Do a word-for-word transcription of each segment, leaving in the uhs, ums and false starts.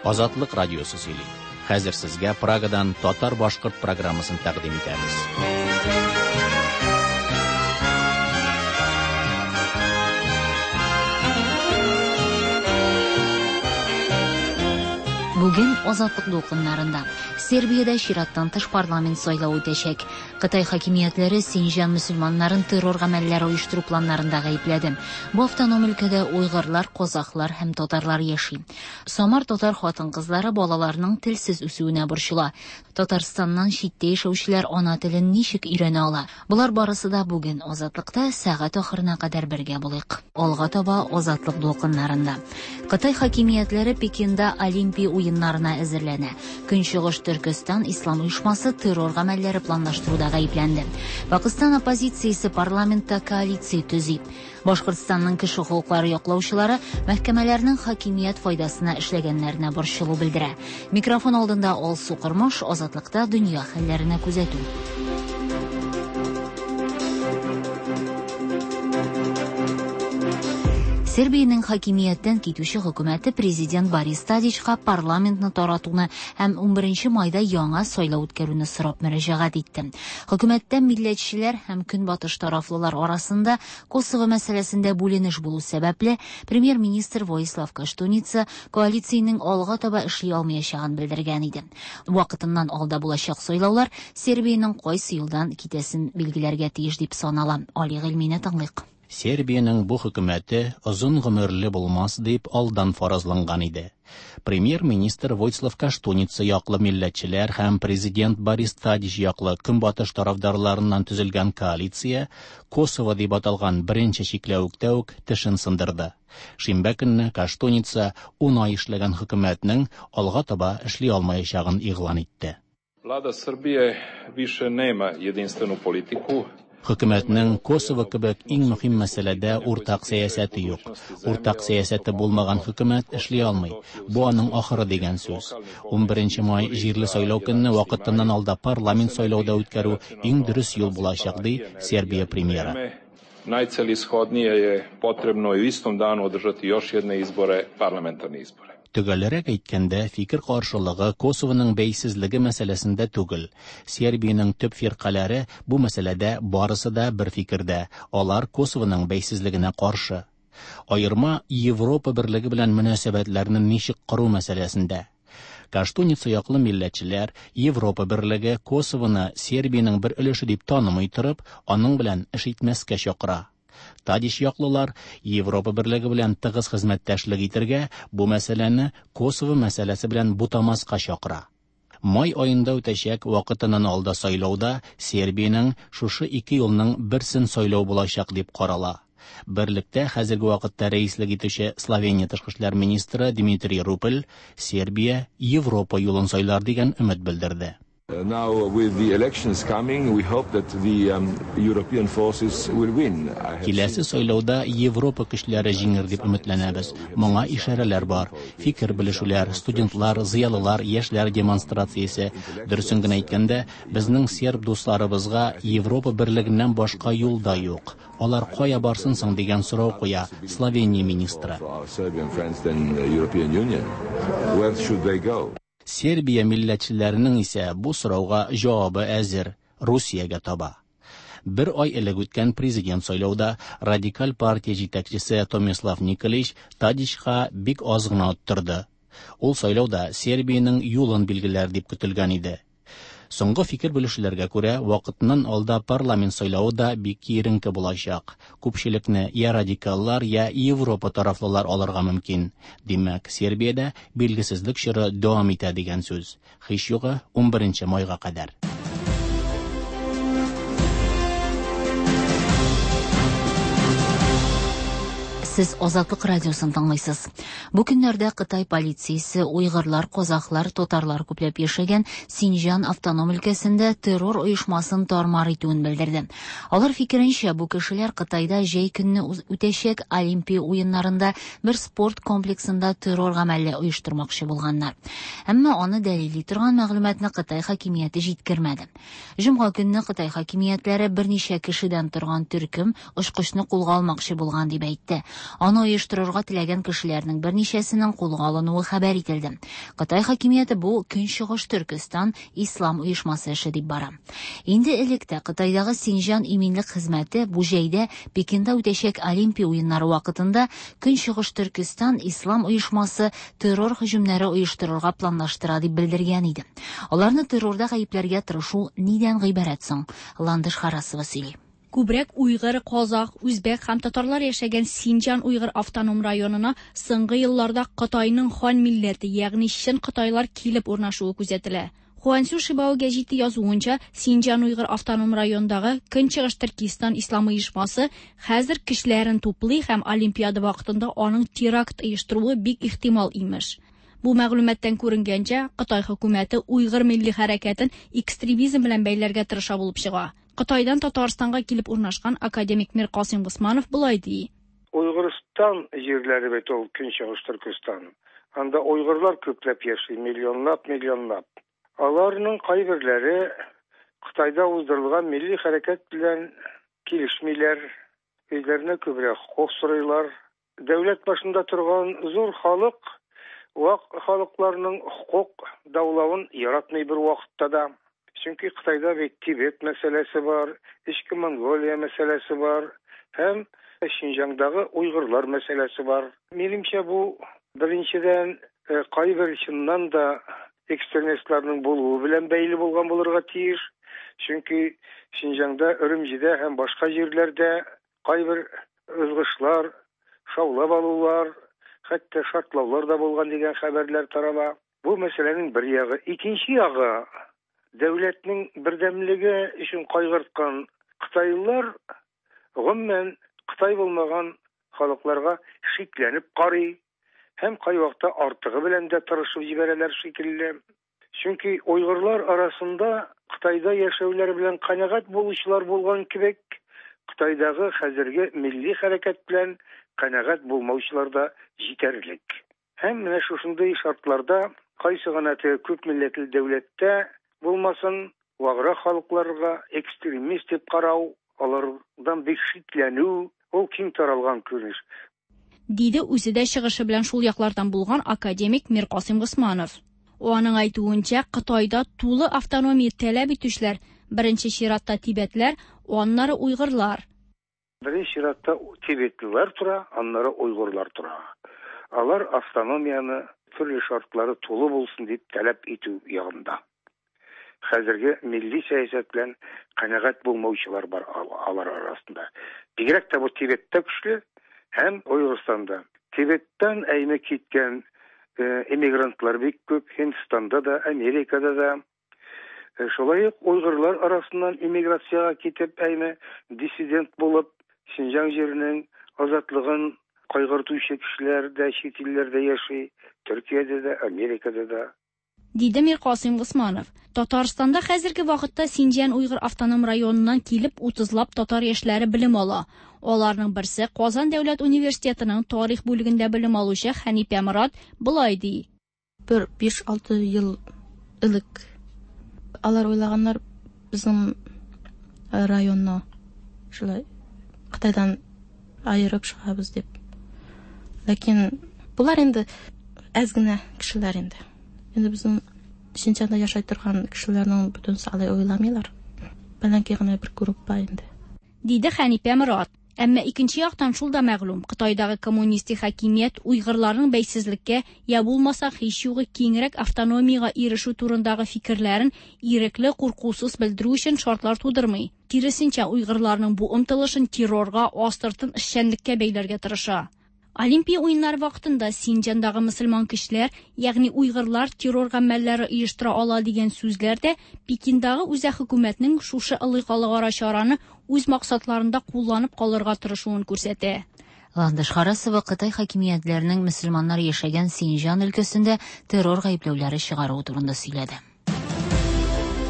Азатлык радиосы сөйли. Хәзер сезгә Прагадан татар-башкорт программасын тәкъдим итәбез. Бүген азатлык дулкыннарында Сербиядә чираттан тыш парламент сайлауы үтәчәк. Кытай хакимиятләре Синьҗан мөселманнарын террор гамәлләре оештыру планнарында гаепләде. Бу автоном өлкәдә уйгырлар, казаклар һәм татарлар яши. Самар татар хатын-кызлары балаларының телсез үсүенә борчыла. Татарстаннан читтә яшәүчеләр ана телен ничек өйрәнә ала? Булар барысы да бүген азатлыкта сәгать ахырына кадәр бергә булыйк. Алга таба азатлык дулкыннарында. Кытай хакимиятләре Пекинда Олимпия уеннарына әзерләнә. Көнчыгыш Төркстан ислам оешмасы террор гамәлләре планлаштыруда гаепләнде. Пакистан оппозициясе парламентта коалиция төзи. Башкортстанның кеше хокуклары яклаучылары мәхкәмәләрнең хакимият файдасына эшләгәннәренә борчылу белдерә. Микрофон алдында Алсу Кырмыш, азатлыкта дөнья хәлләренә күзәтү. Сербиянең хакимияттән китүче хөкүмәте президент Борис Тадичка парламентны таратуны һәм унберенче майда яңа сайлау үткәрүне сорап мөрәҗәгать итте. Хөкүмәттә милләтчеләр һәм көнбатыш тарафлылар арасында Косово мәсьәләсендә бүленеш булу сәбәпле премьер-министр Воислав Каштуница коалициянең алга таба эшли алмаячагын белдергән иде. Вакытыннан алда булачак сайлаулар Сербиянең кайсы юлдан китәсен билгеләргә тиеш дип санала. Али Гыйльмине тыңлыйк. Сербиянең бу хөкүмәте озын гомерле булмас дип алдан фаразланган иде. Премьер-министр Воислав Каштуница яклы милләтчеләр һәм президент Борис Тадич яклы көнбатыш тарафдарларыннан төзелгән коалиция Косово дип аталган беренче чикләвектә үк тешен сындырды. Шимбә көнне Каштуница ун ай эшләгән хөкүмәтнең алга таба эшли алмаячагын игълан итте. Влада Srbije više nema jedinstvenu politiku. Хөкүмәтнең Косово кебек иң мөһим мәсьәләдә уртак сәясәте юк. Уртак сәясәте булмаган хөкүмәт эшли алмый. Бу аның ахыры дигән сүз. унберенче май җирле сайлау көнне вакытыннан алда парламент сайлауда үткәрү иң дөрес юл булачак ди Сербия премьеры. Najcelishodnije je potrebno u istom danu održati još jedne izbore, parlamentarne izbore. Төгәлрәк әйткәндә, фикер каршылыгы Косовоның бәйсезлеге мәсьәләсендә түгел. Сербиянең төп фиркаләре бу мәсьәләдә барысы да бер фикердә. Алар Косовоның бәйсезлегенә каршы. Аерма Европа берлеге белән мөнәсәбәтләрне ничек кору мәсьәләсендә. Каштуница яклы милләтчеләр Европа берлеге Косовоны Сербиянең бер өлеше дип танымый торып, аның белән эш итмәскә чакыра. Тадиш яклылар Европа берлеге белән тыгыз хезмәттәшлек итәргә, бу мәсьәләне Косово мәсьәләсе белән бутамаска чакыра. Май аенда үтәчәк вакытыннан алда сайлауда Сербиянең шушы ике елның берсен сайлау булачак дип карала. Берлектә хәзерге вакытта рәислек итүче Словения тышкы эшләр министры Дмитрий Рупель Сербия Европа юлын сайлар дигән өмет белдерде. Now, with the elections coming, we hope that the um, European forces will win. Киләсе сайлауда Европа көчләре җиңер дип өметләнәбез. Моңа ишарәләр бар. Фикер белешүләр, студентлар, зыялылар, яшьләр демонстрациясе. Дөресен генә әйткәндә, безнең серб дусларыбызга Европа берлегеннән башка юл да юк. Алар кая барсын соң дигән сорау куя Словения министры. Сербия милләтчеләренең исә бу сорауга җавабы әзер — Русиягә таба. Бер ай элек үткән президент сайлауда радикаль партия җитәкчесе Томислав Николич Тадичка бик аз гына оттырды. Ул сайлауда Сербиянең юлын билгеләр дип көтелгән иде. Соңгы фикер белешүләргә күрә, вакытыннан алда парламент сайлауы да бик киеренке булачак. Күпчелекне я радикаллар, я Европа тарафлылар алырга мөмкин. Димәк, Сербиядә билгесезлек чоры дәвам итә дигән сүз. Һич югы унберенче майга кадәр. Сез Азатлык радиосын тыңлыйсыз. Бу көннәрдә Кытай полициясе уйгырлар, казаклар, татарлар күпләп яшәгән Синьҗан автоном өлкәсендә террор оешмасын тармар итүен белдерде. Алар фикеренчә, бу кешеләр Кытайда җәй көнне үтәчәк Олимпия уеннарында бер спорт комплексында террор гамәле оештырмакчы булганнар. Әмма аны дәлилли торган мәгълүматны Кытай хакимияте җиткермәде. Җомга көнне Кытай хакимиятләре берничә кешедән торган төркем очкычны кулга алмакчы булган дип әйтте. Аны оештырырга теләгән кешеләрнең берничәсенең кулга алынуы хәбәр ителде. Кытай хакимияте бу Көнчыгыш Төркстан ислам оешмасы эше дип бара. Инде электә Кытайдагы Синьҗан иминлек хезмәте бу җәйдә Пекинда үтәчәк Олимпия уеннары вакытында Көнчыгыш Төркстан ислам оешмасы террор һөҗүмнәре оештырырга планлаштыра дип белдергән иде. Аларны террорда гаепләргә тырышу нидән гыйбарәт соң? Ландыш Харасова сөйли. Күбрәк уйгыр, казах, үзбәк һәм татарлар яшәгән Синьҗан уйгыр автоном районына соңгы елларда Кытайның хан милләте, ягъни чын кытайлар килеп урнашуы күзәтелә. Хуансу Шибао гәҗите язуынча, Синьҗан уйгыр автоном районындагы Көнчыгыш Төркстан ислам оешмасы хәзер кешеләрен туплый һәм Олимпиада вакытында аның теракт оештыруы бик ихтимал имеш. Бу мәгълүматтан күренгәнчә, Кытай хөкүмәте уйгыр милли хәрәкәтен экстремизм белән бәйләргә тырыша булып чыга. Кытайдан Татарстанга килеп урнашкан академик Мир Касым Госманов булай ди. Уйгырстан җирләре бит ул Көнчыгыш Төркстан. Анда уйгырлар күпләп яши, миллионлап, миллионлап. Аларның кайберләре Кытайда уздырылган милли хәрәкәт белән килешмиләр, үзләренә күбрәк хокук сорыйлар. Дәүләт башында торган зур халык вак халыкларның хокук даулавын яратмый бер вакытта да. Чөнки Кытайда бит Тибет мәсьәләсе бар, Ичке Монголия мәсьәләсе бар, һәм Шинҗаңдагы уйгырлар мәсьәләсе бар. Минемчә бу беренчедән кайбер чыннан да экстремистларның булуы белән бәйле булган булырга тиеш. Чөнки Шинҗаңда, Өрümҗидә һәм башка җирләрдә кайбер ызгышлар, шаулап алулар, хәтта шартлаулар да булган дигән хәбәрләр тарала. Бу мәсьәләнең бер ягы. Икенче ягы, дәүләтнең бердәмлеге өчен кайгырткан Кытайлар гомумән Кытай булмаган халыкларга шикләнеп карый һәм кай вакытта артыгы белән дә тырышып җибәрәләр шикелле. Чөнки уйгырлар арасында Кытайда яшәүләр белән канәгать булучылар булган кебек, Кытайдагы хәзерге милли хәрәкәт белән канәгать булмаучылар да җитәрлек. Һәм менә шушындый шартларда кайсы гына күп милләтле дәүләттә булмасын, ваграк халыкларга экстремист дип карау, алардан бик шикләнү, ул киң таралган күренеш. Диде үзе дә чыгышы белән шул яклардан булган академик Мир Касым Госманов. Аның әйтүенчә, Кытайда тулы автономия таләп итүчләр беренче чиратта тибетләр, аннары уйгырлар. Беренче чиратта тибетлеләр тора, аннары уйгырлар тора. Алар автономияны төрле шартлары тулы булсын дип таләп итү ягында. Хәзерге милли сәясәт белән канәгать булмаучылар бар алар арасында. Бигрәк тә бу Тибетта көчле һәм Уйгырстанда. Тибеттан әйме киткән эмигрантлар бик күп, Һиндстанда да, Америкада да. Шулай ук уйгырлар арасыннан эмиграциягә китеп әйме диссидент булып, Шинҗаң җиренең азатлыгын кайгыртучы кешеләр дә чит илләрдә яши, Төркиядә дә, Америкада да. Диде Мир Касым Госманов. Татарстанда хәзерге вакытта Синьҗан уйгыр автоном районыннан килеп утызлап татар яшьләре белем ала. Аларның берсе Казан дәүләт университетының тарих бүлегендә белем алучы Хәнипә Морат булай ди. Бер биш-алты ел элек алар уйлаганнар безнең районны шулай Кытайдан айырып чыгабыз дип. Ләкин булар инде әз генә кешеләр инде. Инде безнең Шинҗанда яшәй торган кешеләрнең бөтен салай уйламыйлар. Бәләнкәй генә бер группа инде. Диде Хәнипә Морат. Әмма икенче яктан шул да мәгълүм, Кытайдагы коммунистик хакимият уйгырларның бәйсезлеккә я булмаса һич югы киңрәк автономиягә ирешү турындагы фикерләрен ирекле, куркусыз белдерү өчен шартлар тудырмый. Киресенчә, уйгырларның бу омтылышын террорга, астыртын эшчәнлеккә бәйләргә тырыша. Олимпия уеннары вакытында Синьҗандагы мөселман кешеләр, ягъни уйгырлар террор гамәлләре оештыра ала дигән сүзләрдә Пекиндагы үзәк хөкүмәтнең шушы ылыйгалыгара чараны үз максатларында кулланып калырга тырышуын күрсәтә. Ландыш Харасова Кытай хакимиятләренең мөселманнар яшәгән Синьҗан өлкәсендә террор гаепләүләре чыгару турында сөйләде.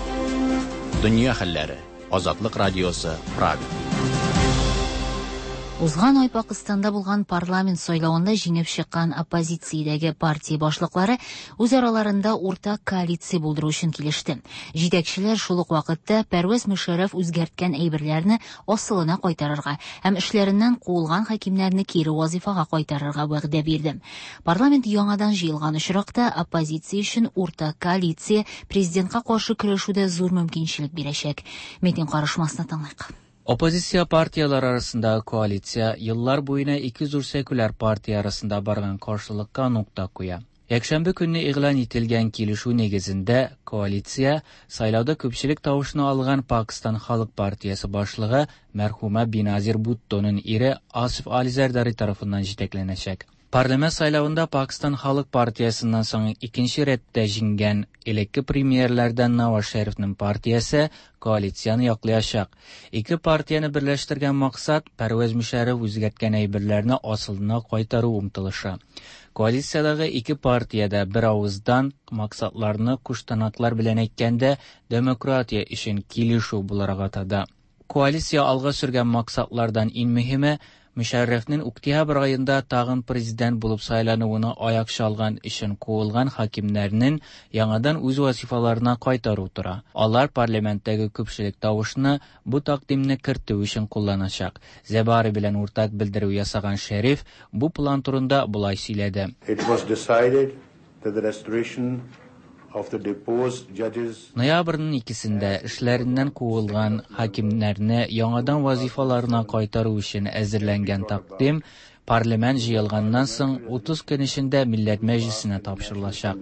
Дөнья хәлләре. Азатлык радиосы, Прага. Узган ай Пакистанда булган парламент сайлауында җиңеп чыккан оппозициядәге партия башлыклары үз араларында уртак коалиция булдыру өчен килеште. Җитәкчеләр шул ук вакытта Пәрвәз Мөшәррәф үзгәрткән әйберләрне асылына кайтарырга һәм эшләреннән куылган хакимнәрне кире вазифага кайтарырга вәгъдә бирде. Парламент яңадан җыелган очракта оппозиция өчен уртак коалиция президентка каршы көрәшүдә зур мөмкинчелек бирәчәк. Митинг карашмасына тыңлыйк. Оппозиция партиялар арасындагы коалиция еллар буена ике зур секуляр партия арасында барган каршылыкка нукта куя. Якшәмбе көнне игълан ителгән килешү нигезендә коалиция сайлауда күпчелек тавышны алган Пакистан Халык партиясе башлыгы мәрхүмә Биназир Буттоның ире Асиф Али Зардари тарафыннан җитәкләнәчәк. Парламент сайлавында Пакистан Халык партиясыннан соң икенче рәттә җиңгән элекке премьерләрдән Наваз Шәрифнең партиясе коалицияны яклаячак. Ике партияны берләштергән максат Пәрвәз Мөшәррәф үзгәрткән әйберләрне асылына кайтару умтылышы. Коалициядагы ике партиядә бер авыздан максатларны куштанаклар белән әйткәндә демократия өчен килешү буларак атады. Коалиция алга сөргән максатлардан иң мөһиме Мөшәррәфнең октябрь аенда тагын президент булып сайлануына аяк чалган өчен куылган хакимнәрнең яңадан үз вазифаларына кайтару тора. Алар парламенттагы күпчелек тавышны бу тәкъдимне кертү өчен кулланачак. Зәбари белән уртак белдерү ясаган Шәриф бу план турында булай сөйләде. It was decided that the restoration of the deposed judges Ноябрьнең икесендә эшләреннән куылган хакимнәрне яңадан вазифаларына кайтару өчен әзерләнгән тәкъдим парламент җыелганнан соң утыз көн эчендә Милләт Мәҗлисенә тапшырылачак.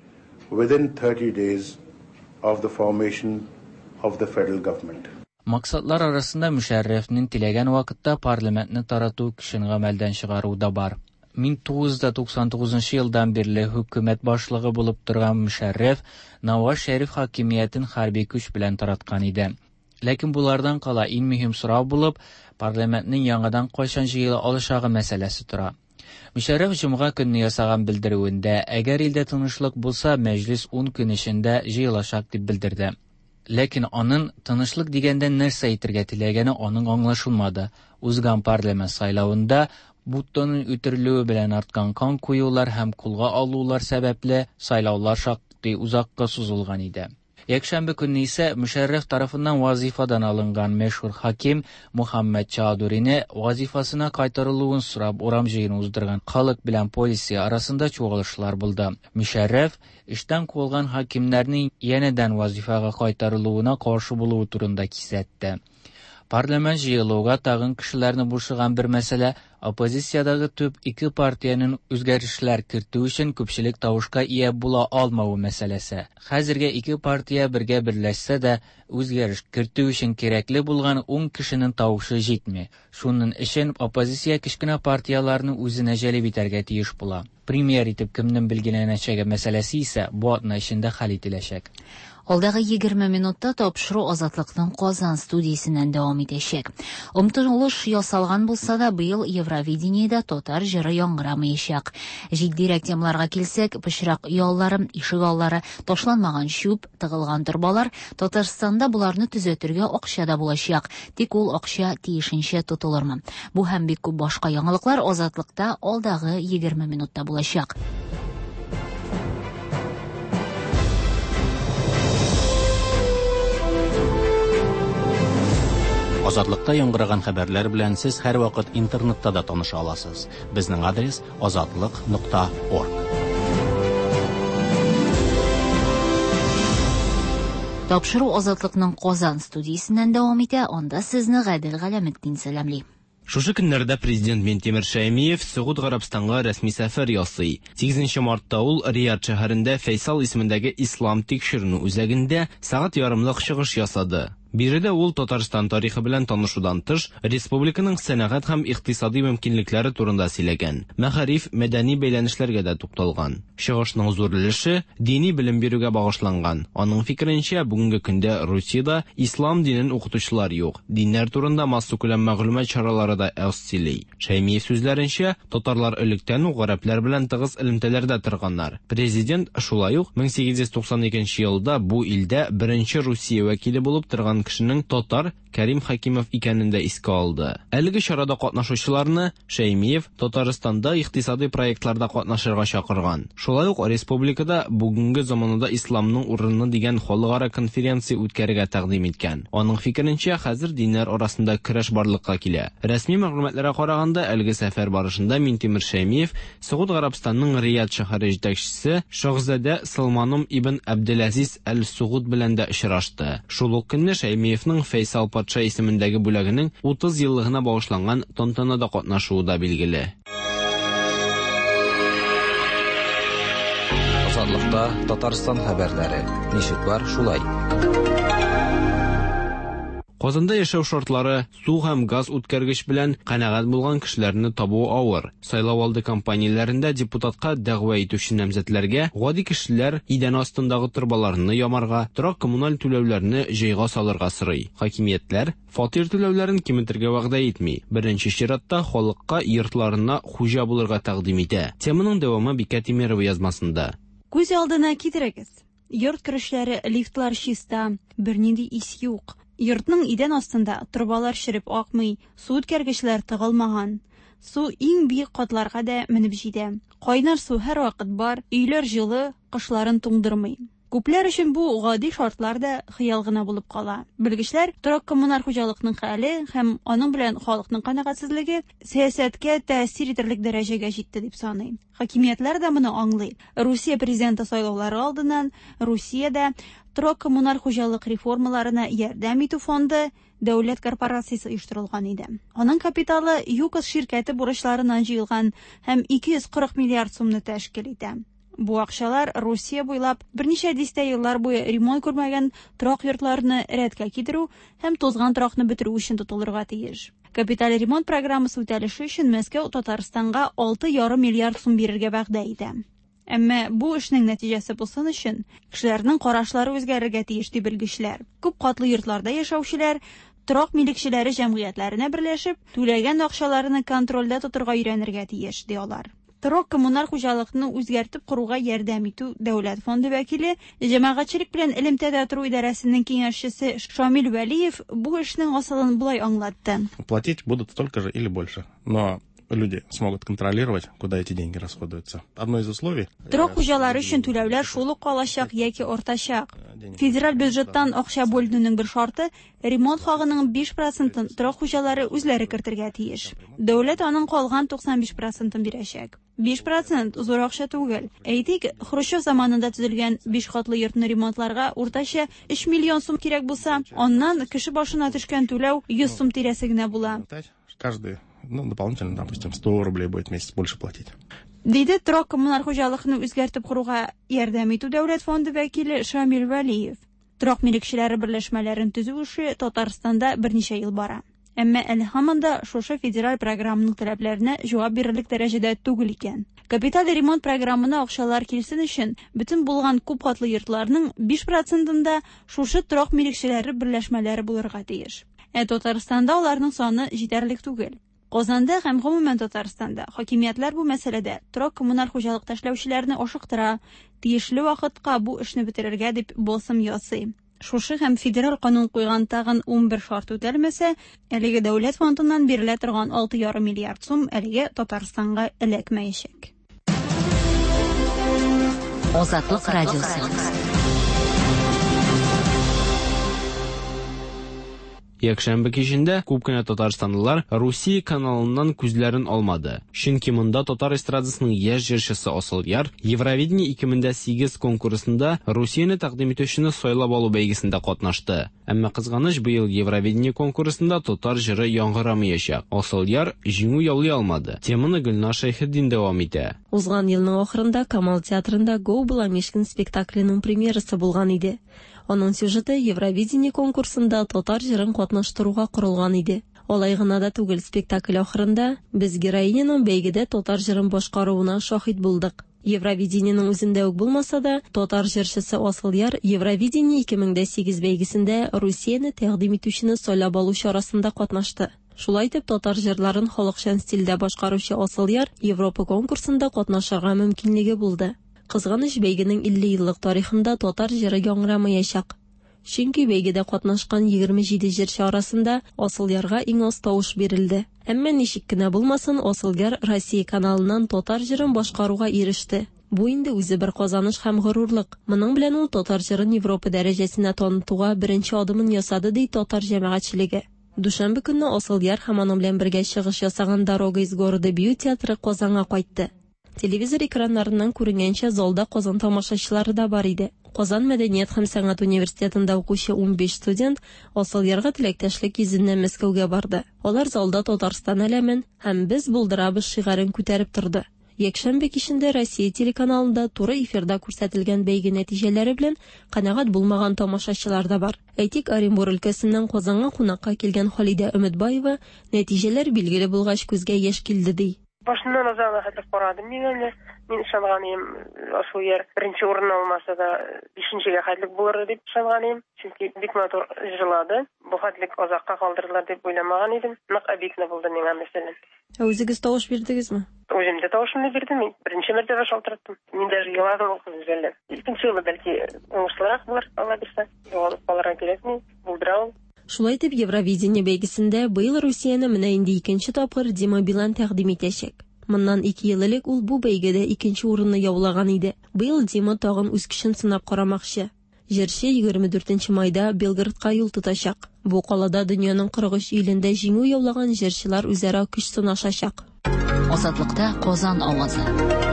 within thirty days of the formation of the federal government. Максатлар арасында Мөшәррәфнең теләгән вакытта парламентны тарату көчен гамәлдән чыгару да бар. мең тугыз йөз туксан тугызынчы елдан бирле хөкүмәт башлыгы булып торган Мөшәррәф Наваз Шәриф хакимиятен хәрби көч белән тараткан иде. Ләкин булардан кала иң мөһим сорау булып парламентның яңадан кайчан җыела алачагы мәсьәләсе тора. Мөшәррәф җомга көнне ясаган белдерүендә, әгәр илдә тынычлык булса, мәҗлис ун көн эчендә җыелачак дип белдерде. Ләкин аның тынычлык дигәндә нәрсә әйтергә теләгәне аның аңлашылмады. Узган парламент сайлавында Буттоның үтерелүе белән арткан кан куюлар һәм кулга алулар сәбәпле сайлаулар шактый узакка сузылган иде. Якшәмбе көнне исә Мөшәррәф тарафыннан вазифадан алынган мәшһүр хаким Мухаммад Чадурине вазифасына кайтарылуын сорап урам җыены уздырган халык белән полиция арасында чуалышлар булды. Мөшәррәф эштән куылган хакимнәрнең янәдән вазифага кайтарылуына каршы булуы турында кисәтте. Парламент җыелуга тагын кешеләрне бушыган бер мәсьәлә оппозициядагы төп ике партияның үзгәрешләр кертү өчен күпчелек тавышка ия була алмавы мәсьәләсе. Хәзергә ике партия бергә берләшсә дә үзгәреш кертү өчен кирәкле булган ун кешенең тавышы җитми. Шуның өчен оппозиция кечкенә партияларны үзенә җәлеп итәргә тиеш була. Премьер итеп кемнең билгеләнәчәге мәсьәләсе исә бу атна эчендә хәл ителәчәк. Алдагы егерме минутта тапшыру Азатлыкның Казан студиясеннән дәвам итәчәк. Омтылыш ясалган булса да, быел Евровидениедә татар җыры яңгырамаячак. Җитдирәк темаларга килсәк, пычрак яллары, ишек аллары, ташланмаган чүп, тыгылган торбалар, Татарстанда буларны төзәтергә акча да булачак. Тик ул акча тиешенчә тотылырмы? Бу һәм бик күп башка яңалыклар Азатлыкта алдагы егерме минутта булачак. Азатлыкта яңгыраган хәбәрләр белән сез һәр вакыт интернетта да таныша аласыз. Безнең адрес азатлык нокта орг. Тапшыру Азатлыкның Казан студиясеннән дәвам итә, анда сезне Гадел Галәметдин сәламли. Шушы көннәрдә президент Минтимер Шәймиев Сәгуд Гарәбстанга рәсми сәфәр ясый. сигезенче мартта ул Риад шәһәрендә Фәйсал исемендәге ислам тикшеренү үзәгендә сәгать ярымлык чыгыш ясады. Биредә ул Татарстан тарихы белән танышудан тыш, республиканың сәнәгать һәм икътисади мөмкинлекләре турында сөйләгән. Мәгариф, мәдәни бәйләнешләргә дә тукталган. Чыгышның зур өлеше дини белем бирүгә багышланган. Аның фикеренчә, бүгенге көндә Русиядә ислам динен укытучылар юк. Диннәр турында массу күләм мәгълүмат чаралары да аз сөйли. Шәймиев сүзләренчә, татарлар электән үк гарәпләр белән тыгыз элемтәләрдә торганнар. Президент шулай ук мең сигез йөз туксан икенче елда бу илдә беренче Русия вәкиле булып торган торган кешенең татар Кәрим Хакимов икәнен дә искә алды. Әлеге чарада катнашучыларны Шәймиев Татарстанда икътисади проектларда катнашырга чакырган. Шулай ук республикада бүгенге заманда исламның урыны дигән халыкара конференция үткәрергә тәкъдим иткән. Аның фикеренчә, хәзер диннәр арасында көрәш барлыкка килә. Рәсми мәгълүматларга караганда, әлеге сәфәр барышында Минтимер Шәймиев Сауд Гарәбстанның Рияд шәһәре җитәкчесе Шаһзадә Салманым ибн Абделазиз әл-Сугуд белән дә очрашты. Шул ук көнне Шәймиевның Фейсал патша исемендәге бүлегенең утыз еллыгына багышланган тантанада катнашуы да билгеле. Азатлыкта Татарстан хәбәрләре. Ничек бар, шулай. Казанда яшәү шартлары, су һәм газ үткәргеч белән канәгать булган кешеләрне табу авыр. Сайлауалды кампанияләрендә депутатка дәгъва итүче намзәтләргә гади кешеләр идән астындагы торбаларны ямарга, торак коммуналь түләүләрне җыйга салырга сорый. Хакимиятләр фатир түләүләрен киметергә вәгъдә итми. Беренче чиратта халыкка йортларына хуҗа булырга тәкъдим итә. Теманың дәвамы Бикә Тимерова язмасында. Күз алдына китерегез. Йорт керешләре, лифтлар чиста, бернинди ис юк. Йортның идән астында трубалар ширеп акмый, су үткәргечләр тыгылмаган. Су иң биек катларга да менеп җитә. Кайнар су һәр вакыт бар, өйләр җылы, кышларын туңдырмый. Күпләр өчен бу гади шартлар да хыял гына булып кала. Белгечләр торак коммуналь хуҗалыкның хәле һәм аның белән халыкның канәгатьсезлеге сәясәткә тәэсир итерлек дәрәҗәгә җитте дип саный. Хакимиятләр дә моны аңлый. Русия президенты сайлаулары алдыннан Русиядә торак коммуналь хуҗалык реформаларына ярдәм итү фонды дәүләт корпорациясе оештырылган иде. Аның капиталы ЮКОС ширкәте бурычларыннан җыелган һәм ике йөз кырык миллиард сумны тәшкил итә. Бу акчалар Русия буйлап берничә дистә еллар буе ремонт күрмәгән торак йортларны рәткә китерү һәм тозган торакны бетерү өчен тотылырга тиеш. Капиталь ремонт программасы үтәлеше өчен Мәскәү Татарстанга алты ярым миллиард сум бирергә вәгъдә итә. Әмма бу эшнең нәтиҗәсе булсын өчен кешеләрнең карашлары үзгәрергә тиеш ди белгечләр. Күп катлы йортларда яшәүчеләр торак милекчеләре җәмгыятьләренә берләшеп, түләгән акчаларны контрольдә тотырга өйрәнергә тиеш ди алар. Торак коммуналь хуҗалыкны үзгәртеп куруга ярдәм итү дәүләт фонды вәкиле, җәмәгатьчелек белән элемтәдә тору идарәсенең киңәшчесе Шамил Вәлиев бу эшнең асылын булай аңлатты. Платить будут столько же или больше, но люди смогут контролировать, куда эти деньги расходуются. Одно из условий... Торак хуҗалары өчен түләүләр шул ук калачак яки артачак. Федераль бюджеттан акча бүленүнең бер шарты ремонт хагының биш процентын торак хуҗалары үзләре кертергә тиеш. Дәүләт аның калган туксан биш процентын бирәчәк. биш процент зур акча түгел. Әйтик, Хрущев заманында төзелгән биш катлы йортны ремонтларга уртача өч миллион сум кирәк булса, аннан кеше башына төшкән түләү йөз сум тирәсе генә була. Каждый, ну, дополнительно, допустим, сто рублей будет в месяц больше платить. Диде торак коммуналь хуҗалыкны үзгәртеп куруга ярдәм итү дәүләт фонды вәкиле Шамил Вәлиев. Торак милекчеләре берләшмәләрен төзү эше Татарстанда берничә ел бара. Әмма әле һаманда шушы федераль программаның таләпләренә җавап бирерлек дәрәҗәдә түгел икән. Капиталь ремонт программына акчалар килсен өчен бөтен булган күп катлы йортларның биш процентында шушы торак милекчеләре берләшмәләре булырга тиеш. Ә Татарстанда аларның саны җитәрлек түгел. Казанда һәм гомумән Татарстанда хакимиятләр бу мәсьәләдә торак коммуналь хуҗалык эшләүчеләрне ашыктыра, тиешле вакытка бу эшне бетерергә дип басым ясый. Шушы һәм федераль канун куйган тагын ун бер шарт үтәлмәсә, әлеге дәүләт фондыннан бирелә торган алты ярым миллиард сум әлегә Татарстанга эләкмәячәк. Азатлык радиосы. Якшәмбе кичендә күп кенә татарстанлылар Русия каналыннан күзләрен алмады. Чөнки монда татар эстрадасының яшь җырчысы Асылъяр Евровидение ике мең сигез конкурсында Русияне тәкъдим итүчене сайлап алу бәйгесендә катнашты. Әмма кызганыч, быел Евровидение конкурсында татар җыры яңгырамаячак. Асылъяр җиңү яулый алмады. Теманы Гөлнар Шәйхетдин дәвам итә. Узган елның ахырында Камал театрында Go Буламешкин спектакленең премьерасы булган иде. Аның сюжеты Евровидение конкурсында татар җырын катнаштыруга корылган иде. Алай гына да түгел, спектакль ахырында без героиняның бәйгедә татар җырын башкаруына шаһит булдык. Евровидениенең үзендә үк булмаса да, татар җырчысы Асылъяр Евровидение ике мең сигез бәйгесендә Русияне тәкъдим итүчене сайлап алу чарасында катнашты. Шулай итеп, татар җырларын халыкчан стильдә башкаручы Асылъяр Европа конкурсында катнашырга мөмкинлеге булды. Кызганыч, бәйгенең илле еллык тарихында татар җыры яңгырамаячак. Чөнки бәйгедә катнашкан егерме җиде җырчы арасында Асылъярга иң аз тавыш бирелде. Әмма ничек кенә булмасын, Асылъяр Россия каналыннан татар җырын башкаруга иреште. Бу инде үзе бер казаныш һәм горурлык. Моның белән ул татар җырын Европа дәрәҗәсенә танытуга беренче адымын ясады, ди татар җәмәгатьчелеге. Душанбе көнне Асылъяр һәм аның белән бергә чыгыш ясаган «Дорога из города Бию» театры Казанга кайтты. Телевизор экраннарыннан күренгәнчә, залда Казан тамашачылары да бар иде. Казан мәдәният һәм сәнгать университетында укучы ун биш студент Асылъярга теләктәшлек йөзеннән Мәскәүгә барды. Алар залда Татарстан әләмен һәм без булдырабыз шигарын күтәреп торды. Якшәмбе кичендә Россия телеканалында туры эфирда күрсәтелгән бәйге нәтиҗәләре белән канәгать булмаган тамашачылар да бар. Әйтик, Оренбур өлкәсеннән Казанга кунакка килгән Халидә Өметбаева нәтиҗәләр билгеле булгач күзгә яшь килде ди. Башыннан азагына хәтле карадым. Мин мин ышанганым, Асылъяр беренче урын алмаса да бишенчегә хәтлек булыр дип ышанганым. Чөнки бик матур җырлады. Бу хәтлек азакка калдырырлар дип уйламаган идем. Нык обидно булды миңа мәсәлән. Ә үзегез тавыш бирдегезме? Үзем дә тавышымны бирдем. Беренче мәртәбә шалтыраттым. Мин дә еладым ул үзәлләр. Икенче юлы бәлки уңышлырак булыр, Алла бирсә. Юлып калырга кирәкми, булдырам. Шулай итеп, Евровидение бәйгесендә быел Русияне менә инде икенче тапкыр Дима Билан тәкъдим итәчәк. Моннан ике ел элек ул бу бәйгедә икенче урынны яулаган иде. Быел Дима тагын үз көчен сынап карамакчы. Җырчы егерме дүртенче майда Белградка юл тотачак. Бу калада дөньяның кырык өч илендә җиңү яулаган җырчылар үзара көч сынашачак. Азатлыкта Казан авазы.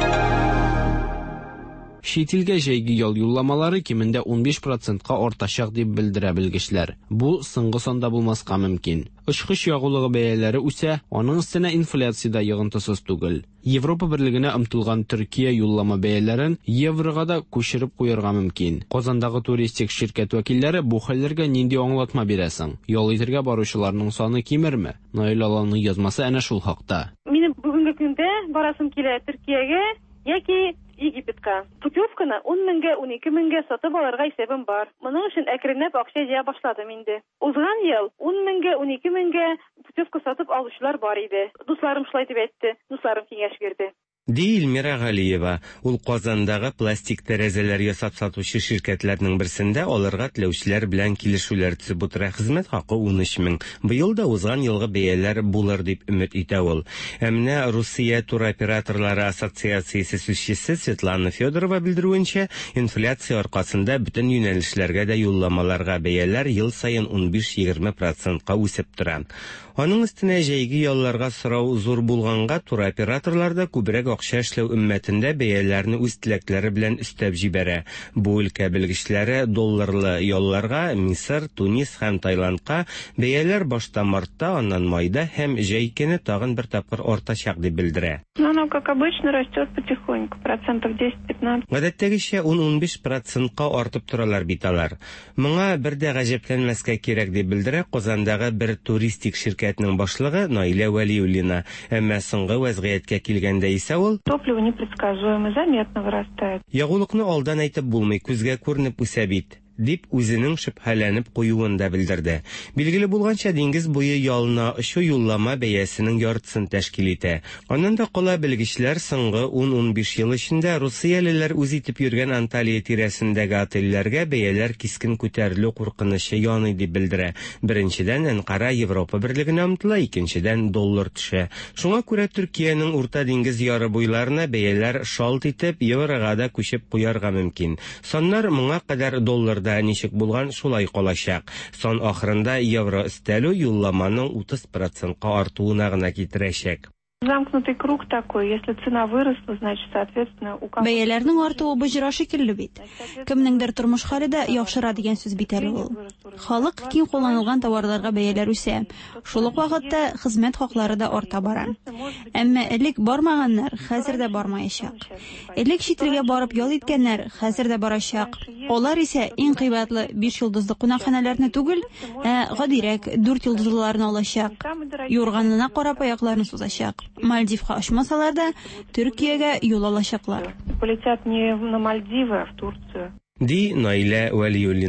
Шетелгә җәйге ял юлламалары кимендә ун биш процентка артачак дип белдерә белгечләр. Бу соңгы санда булмаска мөмкин. Очкыч ягулыгы бәяләре үсә, аның өстенә инфляция да йогынтысыз түгел. Европа берлегенә омтылган Төркия юллама бәяләрен еврога да күчереп куярга мөмкин. Казандагы туристик ширкәт вәкилләре бу хәлләргә нинди аңлатма бирәсең? Ял итәргә баручыларның саны кимерме? Наил Аланның язмасы әнә шул хакта. Минем бүгенге көндә барасым килә Төркиягә яки Египетка. Путевканы он меңгә, ун ике меңгә сатып алырга исәбем бар. Моның өчен әкренләп акча җыя башладым инде. Узган ел он меңгә, ун ике меңгә путевка сатып алучылар бар иде. Дусларым шулай дип әйтте. Дусларым киңәш бирде. Ди Эльмира Галиева, ул Казандагы пластик тәрәзәләр ясап сатучы ширкәтләрнең берсендә алырга теләүчеләр белән килешүләр төзеп утыра. Хезмәт хакы ун өч мең. Быел да узган елгы бәяләр булыр дип өмет итә ул. Әмма Русия туроператорлары ассоциациясе сүзчесе Светлана Федорова белдерүенчә, инфляция аркасында бөтен юнәлешләргә дә юлламаларга бәяләр ел саен ун биш-егерме процентка үсеп тора. Аның өстенә җәйге ялларга сорау зур булганга, туроператорлар да күбрәк акча эшләү өммәтендә бәяләрне үз теләкләре белән өстәп җибәрә. Бу өлкә белгечләре долларлы ялларга Мисыр, Тунис һәм Таиландка бәяләр башта мартта, аннан майда һәм җәй көне тагын бер тапкыр артачак дип белдерә. Оно, как обычно, растет потихоньку, процентов десять-пятнадцать. Гадәттәгечә ун-ун биш процентка артып торалар бит алар. Моңа бер дә гаҗәпләнмәскә кирәк дип белдерә Казандагы бер туристик ширкәтнең башлыгы Наилә Вәлиуллина. Әмма соңгы вазгыятькә килгәндә исә ул топливо непредсказуемо, заметно вырастает. Ягулыкны алдан әйтеп булмый, күзгә күренеп үсә бит, дип үзенең шөбһәләнеп куюын да белдерде. Билгеле булганча, диңгез буе ялына очу юллама бәясенең яртысын тәшкил итә. Аннан да кала белгечләр соңгы ун-ун биш ел эчендә русиялеләр үз итеп йөргән Анталия тирәсендәге отельләргә бәяләр кискен күтәрелү куркынычы яный дип белдерә. Беренчедән Анкара Европа берлегенә омтыла, икенчедән доллар төшә. Шуңа күрә Төркиянең Урта диңгез яры буйларына бәяләр шалт итеп еврога да күчеп куярга мөмкин. Саннар моңа кадәр доллар ничек булган шулай калачак. Сон ахырында евро өстәлү юлламаның утыз процентка артуына гына китерәчәк. Замкнутый круг такой, если цена выросла, значит, соответственно, у кого... Бәяләрнең артуы боҗра шикелле бит. Кемнеңдер тормыш хәле дә яхшыра дигән сүз бит әле ул. Халык киң кулланылган товарларга бәяләр үсә. Шул ук вакытта хезмәт хаклары да арта бара. Әмма элек бармаганнар хәзер дә бармаячак. Элек читлегә барып ял иткәннәр хәзер дә барачак. Алар исә иң кыйбатлы биш йолдызлы кунакханәләрне түгел, ә гадирәк дүрт йолдызлыларны алачак. Юрганына карап аякларын сузачак. Мальдивка ашмасалар да Төркиягә юл алачаклар. Полетят не на Мальдивы, а в Турцию. Ди Наилә Вәлиуллина.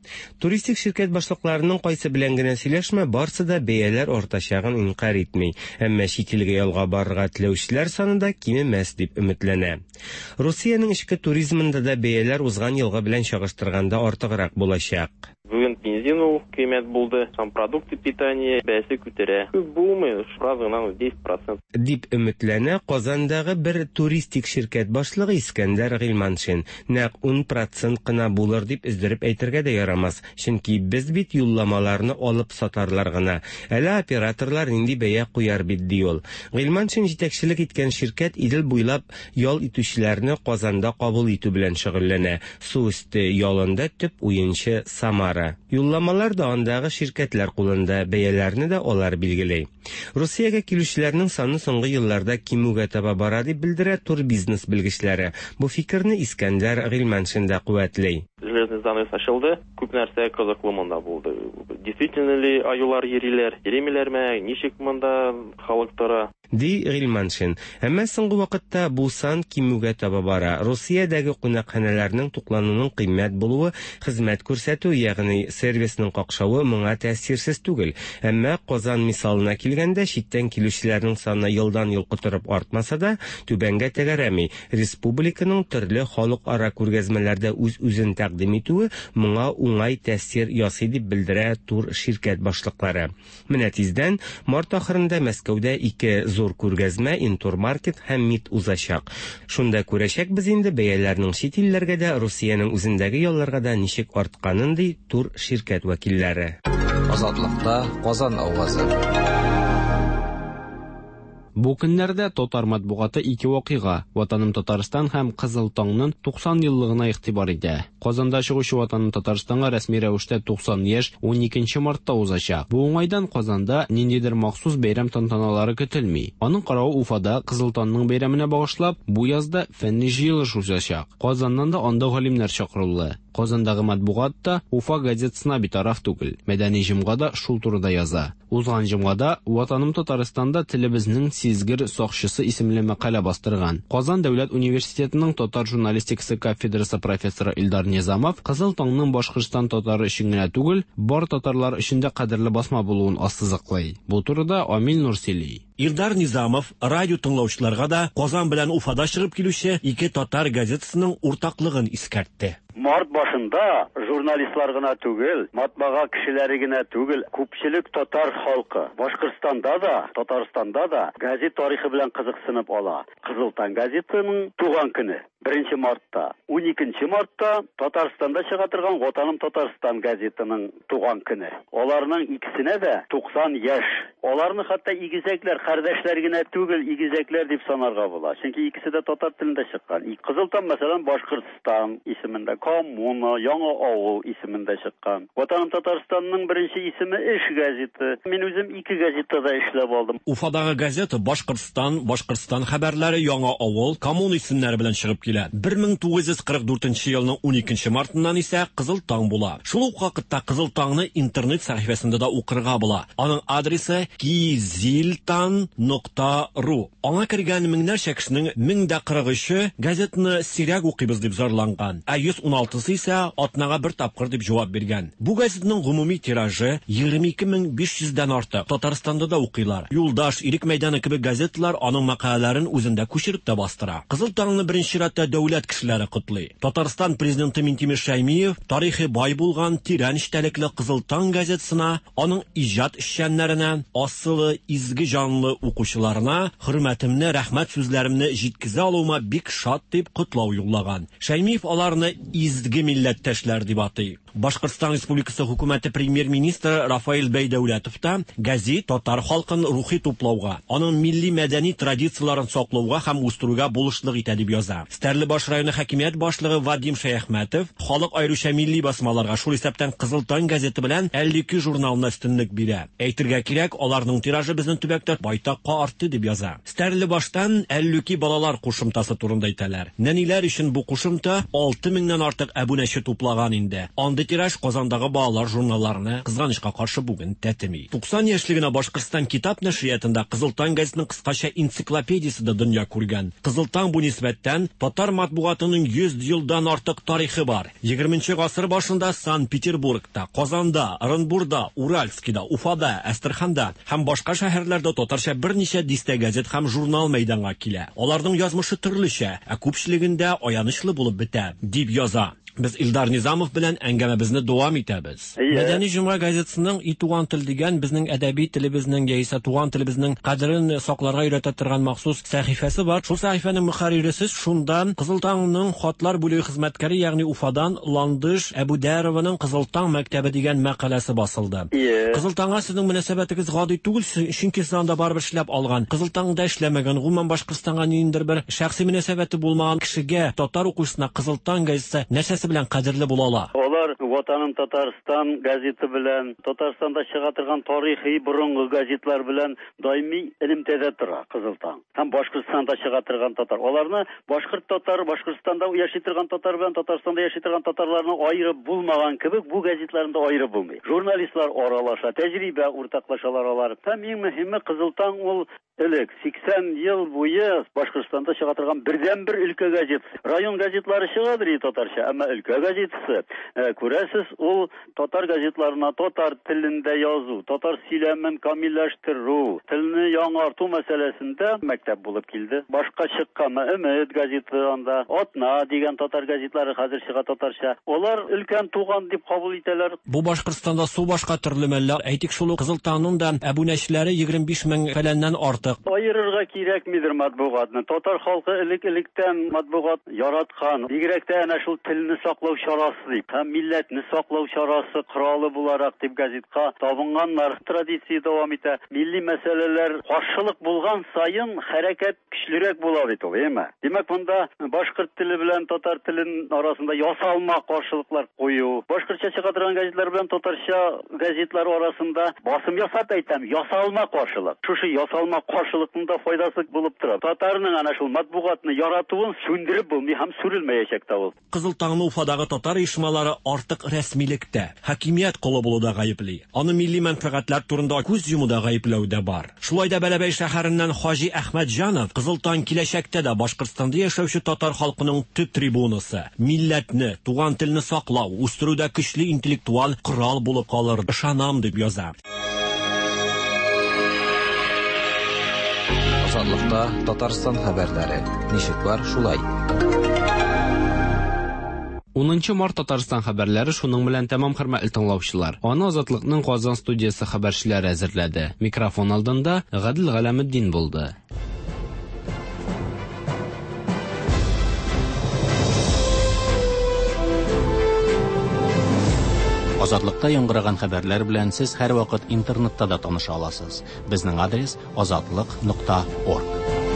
Туристик ширкәт башлыкларының кайсы белән генә сөйләшмә, барсы да бәяләр артачагын инкар итми. Әмма чит илгә ялга барырга теләүчеләр саны да кимемәс дип өметләнә. Русиянең эчке туризмында да бәяләр узган елга белән чагыштырганда артыграк булачак. Бүген бензин ул кыйммәт булды, сам продукты питания бәясе күтәрә. Күп булмый, сразу гына десять процентов. Дип өметләнә Казандагы бер туристик ширкәт башлыгы Искәндәр Гыйльманшин. Нәкъ ун процент кына булыр дип издереп әйтергә дә ярамас. Чөнки без бит юлламаларны алып сатарлар гына. Әле операторлар нинди бәя куяр бит ди ул. Гыйльманшин җитәкчелек иткән ширкәт Идел буйлап ял итүчеләрне Казанда кабул итү белән шөгыльләнә. Су өсте ялында төп уенчы Самара. Юлламалар да андагы ширкәтләр кулында, бәяләрне дә алар билгеләй. Русиягә килүчеләрнең саны соңгы елларда кимүгә таба бара дип белдерә турбизнес белгечләре. Бу фикерне Искәндәр Гыйльманшин да куәтләй. Железный занавес ачылды, күп нәрсә кызыклы монда булды. Действительно ли аюлар йөриләр, йөримиләрме, ничек монда халык тора? Ди Гыйльманшин. Әмма соңгы вакытта бу сан кимүгә таба бара. Русиядәге кунакханәләрнең туклануның кыйммәт булуы, хезмәт күрсәтү, ягъни сервисның какшавы моңа тәэсирсез түгел. Әмма Казан мисалына килгәндә, читтән килүчеләрнең саны елдан-ел котырып артмаса да, түбәнгә тәгәрәми. Республиканың төрле халыкара күргәзмәләрдә үз-үзен тәкъдим итүе моңа уңай тәэсир ясый дип белдерә тур ширкәт башлыклары. Менә тиздән март ахырында Мәскәүдә ике зур күргәзмә Интурмаркет һәм МИД узачак. Шунда күрәчәкбез инде бәяләрнең чит илләргә дә, Русиянең үзендәге ялларга да ничек артканын ди тур ширкәт вәкилләре. Азатлыкта Казан авазы. Бу көннәрдә Татар матбугаты ике вакыйга, Ватаным Татарстан һәм Кызыл таңның туксан еллыгына игътибар итә. Казанда чыгучы Ватаным Татарстанга рәсми рәвештә туксан яшь он икенче мартта узачак. Бу уңайдан Казанда ниндидер махсус бәйрәм тантаналары көтелми. Аның каравы, Уфада Кызыл таңның бәйрәменә багышлап, бу язда фәнни җыелыш узачак. Казаннан да анда галимнәр чакырылды. Казандагы матбугатта Уфа газетасына битараф түгел. Мәдәни җомга да шул турыда яза. Узган җомгада Ватаным Татарстанда телебезнең сизгер сакчысы исемле мәкалә бастырган. Казан дәүләт университетының татар журналистикасы кафедрасы профессоры Илдар Низамов Кызыл таңның Башкортстан татары өчен генә түгел, бар татарлар өчен дә кадерле басма булуын ассызыклый. Бу турыда Амил Нурсили. Илдар Низамов радио тыңлаучыларга да Казан белән Уфада чыгып килүче ике татар газетасының уртаклыгын искәртте. Март башында журналистлар гына түгел, матбага кешеләре генә түгел, күпчелек татар халкы Башкортстанда да, Татарстанда да газет тарихы белән кызыксынып ала. Кызыл таң газетының туган көне беренче мартта, он икенче мартта Татарстанда чыга торган Ватаным Татарстан газетының туган көне. Аларның икесенә дә туксан яшь. Аларны хәтта игезәкләр, кардәшләр генә түгел, игезәкләр дип санарга була. Чөнки икесе дә татар телендә чыккан. Кызыл таң мәсәлән Башкортстан исемендә, Коммуна, Яңа авыл исемендә чыккан. Ватаным Татарстанның беренче исеме Эш газеты. Мин үзем ике газетада эшләп алдым. Уфадагы газета Башкортстан, Башкортстан хәбәрләре, Яңа авыл, Коммуна исемнәре белән чыгып килә. мең тугыз йөз кырык дүртенче елның он икенче мартыннан исә Кызыл таң була. Шул ук вакытта Кызыл таңны интернет сәхифәсендә дә укырга була. Аның адресы кизилтан нокта ру. Аңа кергән меңнәрчә кешенең мең дә кырык өче газетаны сирәк укыйбыз дип зарланган. Ә йөз ун алтысы исә атнага бер тапкыр дип җавап биргән. Бу газетаның гомуми тиражы егерме ике мең биш йөздән артык. Татарстанда да укыйлар. Юлдаш, Ирек мәйданы кебек газеталар аның мәкаләләрен үзендә күчереп тә бастыра. Кызыл таңны беренче чиратта дәүләт кешеләре котлый. Татарстан президенты Минтимер Шәймиев тарихи бай булган тирән эчтәлекле Кызыл таң газетасына, аның иҗат эшчәннәренә, асылы изге җанлы укучыларына хөрмәтемне, рәхмәт сүзләремне җиткезә алуыма бик шат дип котлау юллаган. Шәймиев аларны изге милләттәшләр дип атый. Башкортстан Республикасы хөкүмәте премьер-министры Рафаэль Бәйдәүләтов та газет татар халкын рухи туплауга, аның милли мәдәни традицияларын саклауга һәм үстерүгә булышлык итә дип яза. Стәрлебаш районы хакимият башлыгы Вадим Шәяхмәтов халык аеруча милли басмаларга шул исәптән Кызыл таң газеты белән илле ике журналына өстенлек бирә. Әйтергә кирәк, аларның тиражы безнең төбәктә байтакка артты дип яза. Стәрлебаштан илле ике балалар кушымтасы турында әйтәләр. Нәниләр өчен бу кушымта алты меңнән артык әбүнәче туплаган инде. Андый тираж Казандагы балалар журналларына кызганычка каршы бүген тәтеми. туксан яшьлегенә Башкортстан китап нәшриятында Кызыл таң газетының кыскача энциклопедиясе дә дөнья күргән. Кызыл таң бу нисбәттән татар матбугатының йөз елдан артык тарихы бар. егерменче гасыр башында Санкт-Петербургта, Казанда, Оренбургда, Уральскида, Уфада, Астраханда һәм башка шәһәрләрдә татарча берничә дистә газет һәм журнал мәйданга килә. Аларның язмышы төрлечә, ә күпчелегендә аянычлы булып бетә, дип яза. Без Илдар Низамов белән әңгәмәбезне дәвам итәбез. Мәдәни җомга газетасының «И туган тел» дигән безнең әдәби телебезнең яисә туган телебезнең кадерен сакларга өйрәтә торган махсус сәхифәсе бар. Шул сәхифәнең мөхәррире шундан Кызылтаңның хатлар бүлеге хезмәткәре, ягъни Уфадан Ландыш Әбүдәрованың Кызылтаң мәктәбе дигән мәкаләсе басылды. Кызылтаңга сезнең мөнәсәбәтегез гади түгел, чөнки сез анда барып эшләп алган. Кызылтаңда эшләмәгән, гомумән Башкортстанга ниндидер бер шәхси мөнәсәбәте булмаган кешегә татар укучысына Кызылтаң газетасы нәрсәсе белән кадерле була? Алар Ватаным Татарстан газеты белән, Татарстанда чыга торган тарихи борынгы газетлар белән даими элемтәдә тора Кызылтаң. Һәм Башкортстанда чыга торган татар. Аларны башкорт татар, Башкортстанда яши торган татар белән Татарстанда яши торган татарларны аерып булмаган кебек, бу газетларында аерып булмый. Журналистлар аралаша, тәҗрибә уртаклашалар алар. Һәм иң мөһиме Кызылтаң ул элек сиксән ел буе Башкортстанда чыга торган бердән бер өлкә газетасы. Район газетлары чыгадыр татарча, әмма өлкә газетасы, күрәсез, ул татар газетларына татар телендә язу, татар сөйләмен камилләштерү, телне яңарту мәсьәләсендә мәктәп булып килде. Башка чыккан Өмет газеты, анда Атна дигән татар газетлары хәзер чыга татарча. Алар өлкән туган дип кабул итәләр. Бу Башкортстанда су башка төрле мәлләр, әйтик шул Кызылтаңның да әбүнәчләре егерме биш мең фәләннән артык. Аерырга кирәкмидер матбугатны. Татар халкы элек-электән матбугат яраткан. Бигрәк тә әнә шул телне саклау чарасы дип, һәм милләтне саклау чарасы коралы буларак дип газетка табынганнар. Традиция дәвам итә. Милли мәсьәләләр каршылык булган саен хәрәкәт көчлерәк була бит ул, әйме? Димәк, монда башкорт теле белән татар телен арасында ясалма каршылыклар кую. Башкортча чыга торган газетлар белән татарча газетлар арасында басым ясап әйтәм, ясалма каршылык. Шушы ясалма каршылыкның да файдасы булып тора. Татарның ана шул матбугатны яратуын сүндереп булмый һәм сүрелмәячәк та ул. Кызылтаңны Уфадагы татар оешмалары артык рәсмилектә, хакимият колы булуда гаепли. Аны милли мәнфәгатьләр турында күз йомуда гаепләүдә бар. Шулай да Бәләбәй шәһәреннән Хаҗи Әхмәтҗанов Кызылтаң киләчәктә дә Башкортстанда яшәүче татар халкының төп трибунасы, милләтне, туган телне саклау, үстерүдә көчле интеллектуаль корал булып калыр, ышанам дип яза. Азатлыкта Татарстан хәбәрләре. Ничек бар, шулай. унынчы март Татарстан хәбәрләре шуның белән тәмам, хөрмәтле тыңлаучылар. Аны Азатлыкның Казан студиясе хәбәрчеләре әзерләде. Микрофон алдында Гадил Галәметдин булды. Азатлыкта яңгыраган хәбәрләр белән сез һәр вакыт интернетта да таныша аласыз. Безнең адрес азатлык нокта орг.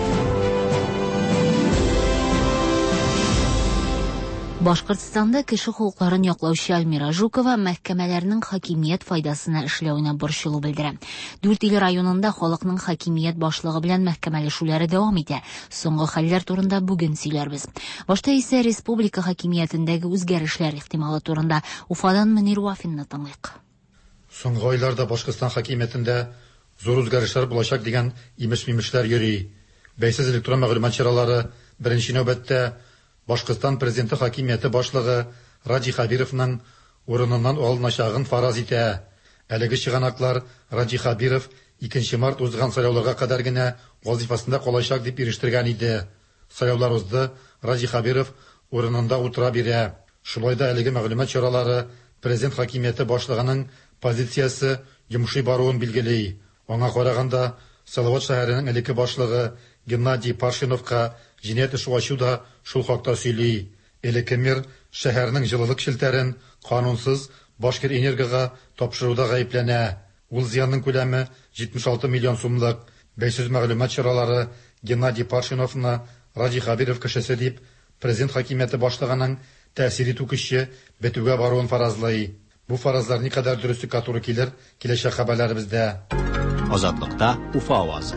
Башкортстанда кеше хукукларын яклаучы Альмира Жукова мәхкәмәләрнең хакимият файдасына эшләүенә борчылу белдерә. Дүрт ил районында халыкның хакимият башлыгы белән мәхкәмәләшүләре дәвам итә. Соңгы хәлләр турында бүген сөйләрбез. Башта исә республика хакимиятендәге үзгәрешләр ихтималы турында Уфадан Мөнир Вафинны тыңлыйк. Соңгы айларда Башкортстан хакимиятендә зур үзгәрешләр булачак дигән имеш-мимешләр йөри. Бәйсез электрон мәгълүмат чаралары беренче нәүбәттә Башкортстан президенты хакимияте башлыгы Раджи Хабировның урыныннан алыначагын фараз итә. Әлеге чыганаклар Раджи Хабиров икенче март узган сайлауларга кадәр генә вазифасында калачак дип ирештергән иде. Сайлаулар узды, Раджи Хабиров урынында утыра бирә. Шулай да әлеге мәгълүмат чаралары президент хакимияте башлыгының позициясе йомшый баруын билгели. Аңа караганда Салават шәһәренең элекке башлыгы Геннадий Паршиновка җинаять эше ачу да шул хакта сөйли. Элекке мэр шәһәрнең җылылык шелтәрен канунсыз Башкир энергияга тапшыруда гаепләнә. Ул зыянның күләме җитмеш алты миллион сумлык. Бәйсез мәгълүмат чаралары Геннадий Паршиновны Раджи Хабиров кешесе дип президент хакимияте башлыгының тәэсир итү көче бетүгә баруын фаразлый. Бу фаразлар никадәр дөреслеккә туры килер, киләчәк хәбәрләребездә. Азатлыкта Уфа авазы.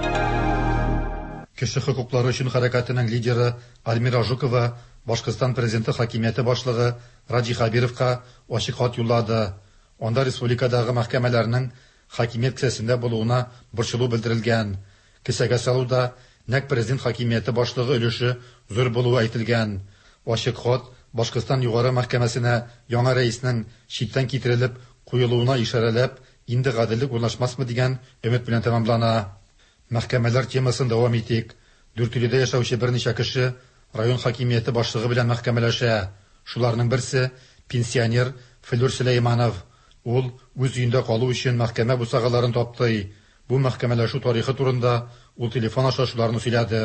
Кеше хукуклары өчен хәрәкәтенең лидеры Альмира Жукова Башкортстан президенты хакимияте башлыгы Раджи Хабировка ачык хат юллады. Анда республикадагы мәхкәмәләрнең хакимият кесәсендә булуына борчылу белдерелгән. Кесәгә салуда нәк президент хакимияте башлыгы өлеше зур булуы әйтелгән. Ачык хат Башкортстан югары мәхкәмәсенә яңа рәиснең читтән китерелеп куелуына ишарәләп, инде гаделлек урнашмасмы дигән өмет белән тәмамлана. Мәхкәмәләр темасын дәвам итик. Дүртөйледә яшәүче берничә кеше район хакимияте башлыгы белән мәхкәмәләшә. Шуларның берсе пенсионер Федор Сулейманов. Ул үз өендә калу өчен мәхкәмә бусагаларын тапты. Бу мәхкәмәләшү тарихы турында ул телефон аша шуларны сөйләде.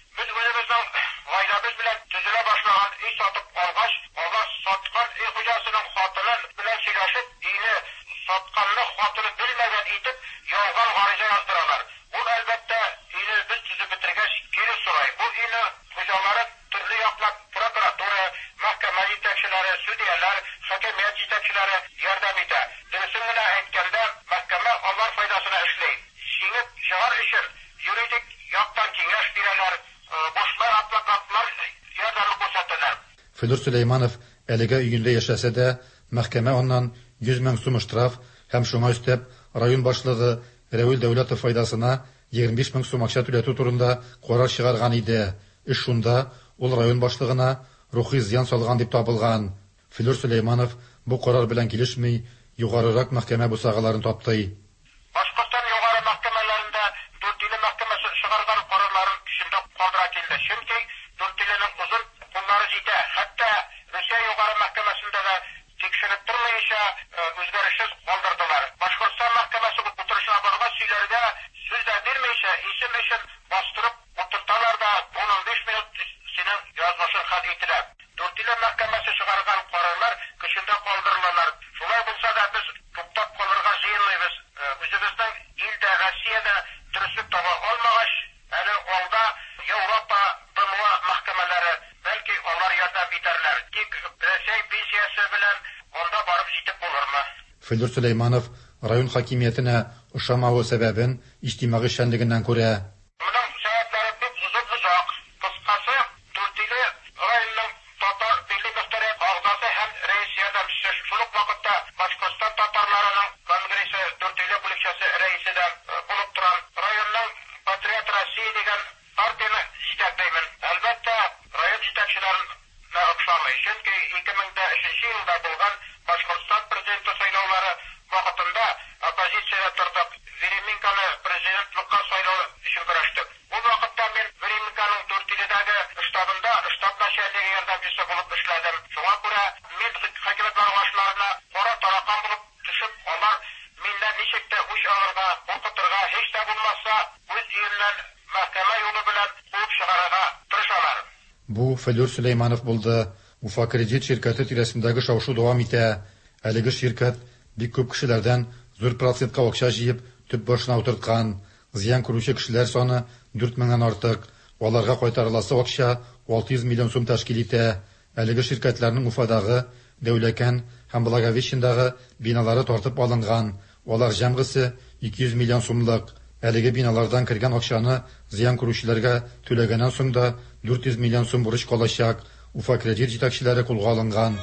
Федор Сулейманов әлегә өендә яшәсә дә, мәхкәмә аннан йөз мең сум штраф һәм шуңа өстәп район башлыгы Рәүил Дәүләтов файдасына егерме биш мең сум акча түләтү турында карар чыгарган иде. Эш шунда ул район башлыгына рухи зыян салган дип табылган. Федор Сулейманов бу карар белән килешми, югарырак мәхкәмә бусагаларын тапты. Башкортстан югары мәхкәмәләрендә Дүртөйле мәхкәмәсе чыгарган карарларын көчендә калдыра килде. Чөнки Дүртөйленең узын куллары җитә. Хәтта Русия югары мәхкәмәсендә дә тикшереп тормыйча үзгәрешсез калдырдылар. Башкортстан мәхкәмәсе утырышына барган сөйләргә сүз дә бирмәйчә, исем өчен бастырып утырталар да он биш минут синең язмышын хат ителә. Дүртөйле мәхкәмәсе чыгарган карарлар көчендә калдырылалар. Шулай булса да без туктап калырга җыенмыйбыз. Үзебезнең илдә, Россиядә дөреслекне таба алмагач, әле алда Европа БМО мәхкәмәләре, бәлки алар ярдәм итәрләр. Тик Россия пенсиясе белән анда барып җитеп булырмы? Федор Сулейманов район хакимиятенә ошамавы сәбәбен иҗтимагый эшчәнлегеннән күрә. Моның сәбәпләре бик узак. Кыскасы, Дүртөйле районының татар милли мөхтәрәм агзасы һәм рәис ярдәмчесе шул ук вакытта Башкортстан татарларының конгрессы Дүртөйле бүлекчәсе рәисе дә булып торган районның Патриот Россия дигән партияне җитәкләймен. Әлбәттә, район җитәкчеләренә охшамый. Чөнки ике мең өченче елда булган Башкортстан президенты сайлаулары вакытында оппозициядә тордык. Вереминканы президентлыкка сайлау өчен көрәштек. Бу вакытта мин Вереминканың Дүртөйледәге штабында штаб начальнигы ярдәмчесе булып эшләдем. Шуңа күрә мин хакимият башларына кара таракан булып төшеп, алар миндән ничек тә үч алырга, укытырга, һеч тә булмаса, үз өеннән мәхкәмә юлы белән куып чыгарырга тырышалар. Бу Федор Сулейманов булды. Уфа кредит şirkәте тирәсендәге шау-шу дәвам итә. Әлеге şirkәт бик күп кешеләрдән зур процентка акча җыеп, төп башына утырткан. Зыян күрүче кешеләр саны дүрт меңнән артык. Аларга кайтарыласы акча алты йөз миллион сум тәшкил итә. Әлеге şirkәтләрнең Уфадагы, Дәүләкән һәм Благовещендагы биналары тартып алынган. Алар җәмгысе ике йөз миллион сумлык. Әлеге биналардан кергән акчаны зыян күрүчеләргә түләгәннән соң да дүрт йөз миллион сум бурыч калачак. Уфа кредит җитәкчеләре кулга алынган.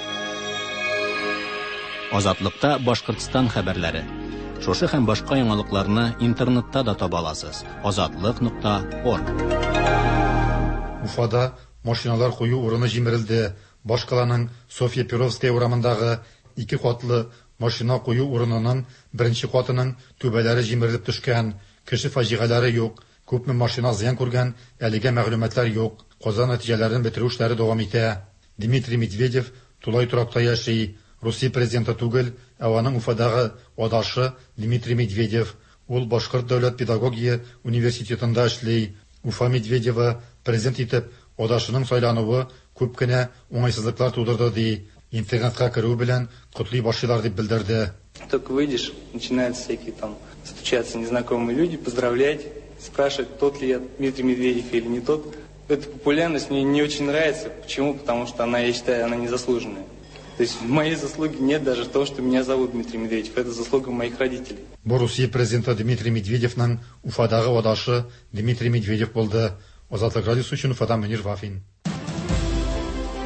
Азатлыкта Башкортстан хәбәрләре. Шушы һәм башка яңалыкларны интернетта да таба аласыз. азатлык нокта орг. Уфада машиналар кую урыны җимерелде. Башкаланың София Перовская урамындагы ике катлы машина кую урынының беренче катының түбәләре җимерелеп төшкән. Кеше фаҗигаләре юк. Күпме машина зыян күргән, әлегә мәгълүматлар юк. Казан нәтиҗәләрен бетерү эшләре дәвам итә. Дмитрий Медведев тулай торакта яши. Русия президенты түгел, ә аның Уфадагы адашы Дмитрий Медведев. Ул Башкорт дәүләт педагогия университетында эшли. Уфа Медведева президент итеп адашының сайлануы күп кенә уңайсызлыклар тудырды ди. Интернетка керү белән котлый башлыйлар дип белдерде. Только выйдешь, начинают всякие там стучаться незнакомые люди, поздравлять, спрашивать, тот ли я Дмитрий Медведев или не тот. Эта популярность мне не очень нравится. Почему? Потому что она, я считаю, она незаслуженная. То есть моей заслуги нет даже того, что меня зовут Дмитрий Медведев. Это заслуга моих родителей. Бу Русия президенты Дмитрий Медведевның Уфадагы адашы Дмитрий Медведев булды. Азатлык радиосы өчен Уфадан Мөнир Вафин.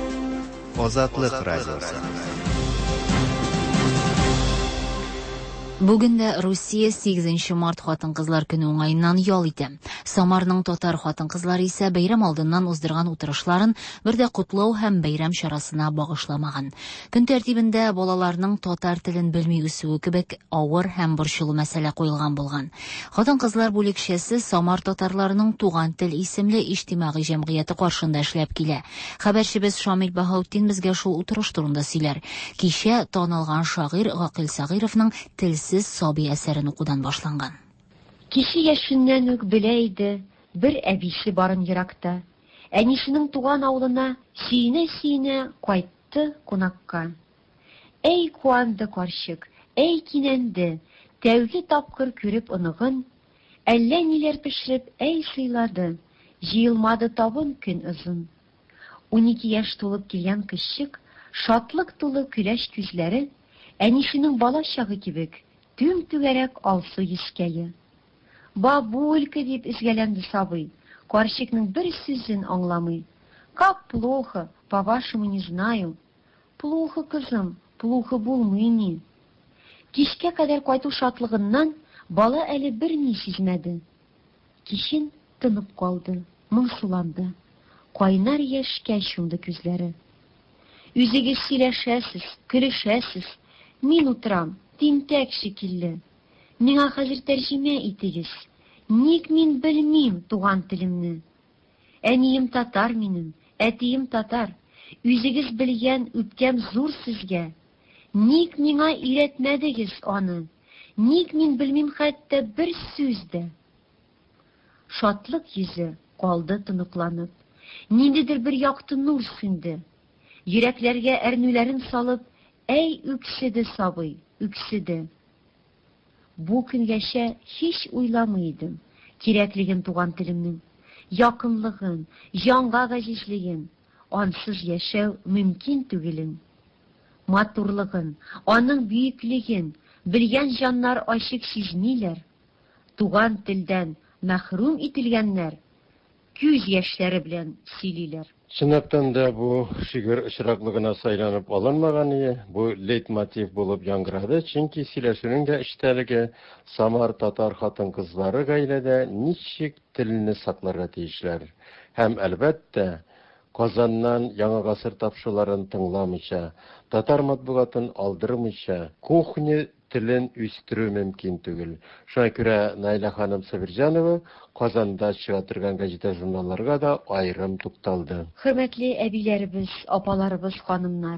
Азатлык радиосы. Бүген дә Русия сигезенче март хатын-кызлар көне уңайыннан ял итә. Самарның татар хатын-кызлары исә бәйрәм алдыннан уздырган утырышларын бер дә кутлау һәм бәйрәм чарасына багышламаган. Көн тәртибендә балаларның татар телен белми үсүе кебек авыр һәм борчылу мәсьәлә куелган булган. Хатын-кызлар бүлекчәсе Самар татарларының туган тел исемле иҗтимагый җәмгыяте каршында эшләп килә. Хәбәрчебез Шамил Баһаутдин безгә шул утырыш турында сөйләр. Кичә танылган шагыйрь Гакил Сагыйровның Телсез Саби әсәрен укудан башланган. Кеше яшеннән үк белә иде, бер әбисе барын еракта. Әнисенең туган авылына сөенә-сөенә кайтты кунакка. Әй куанды карчык, әй кинәнде, тәүге тапкыр күреп оныгын, әллә ниләр пешереп, әй сыйлады, җыелмады табын көн озын. унике яшь тулып килгән кызчык, шатлык тулы көләч күзләре, әнисенең бала чагы кебек, түм түгәрәк алсу йөзкәе. Бабулька дип изгәләнде сабый, карчыкның бер сүзен аңламый. Как плохо, по-вашему не знаю. Плохо, кызым, плохо булмый ни. Кичкә кадәр кайту шатлыгыннан бала әле бер ни сизмәде. Кичен тынып калды, моңсуланды. Кайнар яшькә чумды күзләре. Үзегез сөйләшәсез, көлешәсез. Мин утырам, тинтәк шикелле. Миңа хәзер тәрҗемә итегез. Ник мин белмим туган телемне? Әнием татар минем, әтием татар. Үзегез белгән үткәм зур сезгә. Ник миңа өйрәтмәдегез аны? Ник мин белмим хәтта бер сүз дә? Шатлык йөзе калды тыныкланып. Ниндидер бер якты нур сүнде. Йөрәкләргә әрнүләрен салып, әй үкседе сабый, үкседе. Бу көнгәчә һич уйламыйдым кирәклеген туган телемнең, якынлыгын, җанга гәҗизлеген, ансыз яшәү мөмкин түгелен. Матурлыгын, аның бөеклеген белгән җаннар ачык сизмиләр. Туган телдән мәхрүм ителгәннәр күз яшьләре белән сөйлиләр. Чынлыктан да бу шигырь очраклыгына сайланып алынмаган иде. Бу лейтмотив булып яңгырады, чөнки сөйләшүнең дә эчтәлеге Самар татар хатын-кызлары гаиләдә ничек телне сакларга тиешләр. Һәм әлбәттә, Казаннан яңа гасыр тапшыруларын тыңламыйча, татар матбугатын алдырмыйча, кухня телен үстерү мөмкин түгел. Шуңа күрә Найла ханым Сабирҗанова Казанда чыга торган газета журналларга да айрым тукталды. Хөрмәтле әбиләребез, апаларыбыз, ханымнар.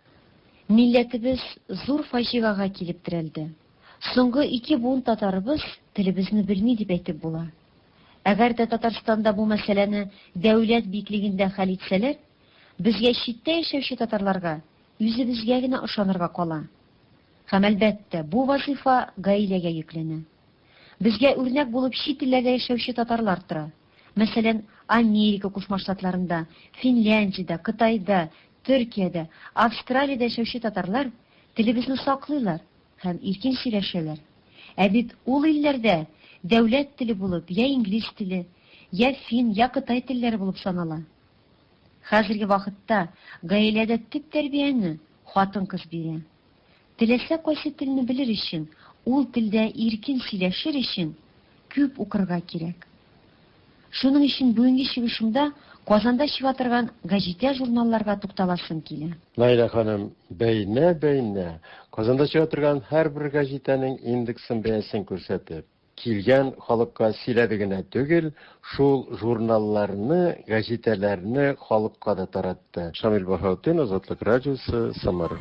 Милләтебез зур фаҗигага килеп терәлде. Соңгы ике буын татарыбыз телебезне белми дип әйтеп була. Әгәр дә Татарстанда бу мәсьәләне дәүләт биклегендә хәл итсәләр, безгә читтә яшәүче татарларга үзебезгә генә ышанырга кала. Һәм әлбәттә, бу вазифа гаиләгә йөкләнә. Безгә үрнәк булып чит илләрдә яшәүче татарлар тора. Мәсәлән, Америка Кушма Штатларында, Финляндиядә, Кытайда, Төркиядә, Австралиядә яшәүче татарлар телебезне саклыйлар һәм иркен сөйләшәләр. Ә бит ул илләрдә дәүләт теле булып, я инглиз теле, я фин, я Кытай телләре булып санала. Хәзерге вакытта гаиләдә төп тәрбияне хатын-кыз бирә. Теләсә кайсы телне белер өчен, ул телдә иркен сөйләшер өчен күп укырга кирәк. Шуның өчен бүгенге чыгышымда Казанда чыга торган газета журналларга тукталасым килә. Найла ханым, бәйнә-бәйнә Казанда чыга торган һәрбер газетаның индексын бәясен күрсәтеп, килгән халыкка сөйләде генә түгел, шул журналларны, газеталарны халыкка да таратты. Шамил Баһаутдин, Азатлык радиосы, Самара.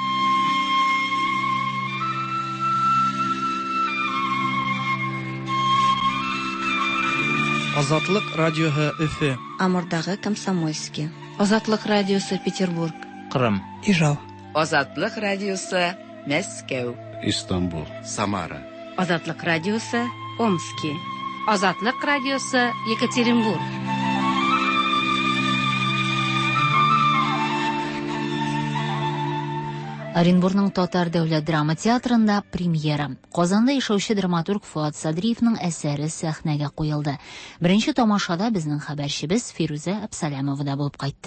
Азатлык радиоһы Өфе. Амурдагы Комсомольский. Азатлык радиосы Петербург. Кырым. Ижау. Азатлык радиосы Мәскәү. Истанбул. Самара. Азатлык радиосы Омский. Азатлык радиосы Екатеринбург. Оренбургның Татар дәүләт драма театрында премьера. Казанда яшәүче драматург Фуат Садриевның әсәре сәхнәгә куелды. Беренче тамашада безнең хәбәрчебез Фируза Абсалямова да булып кайтты.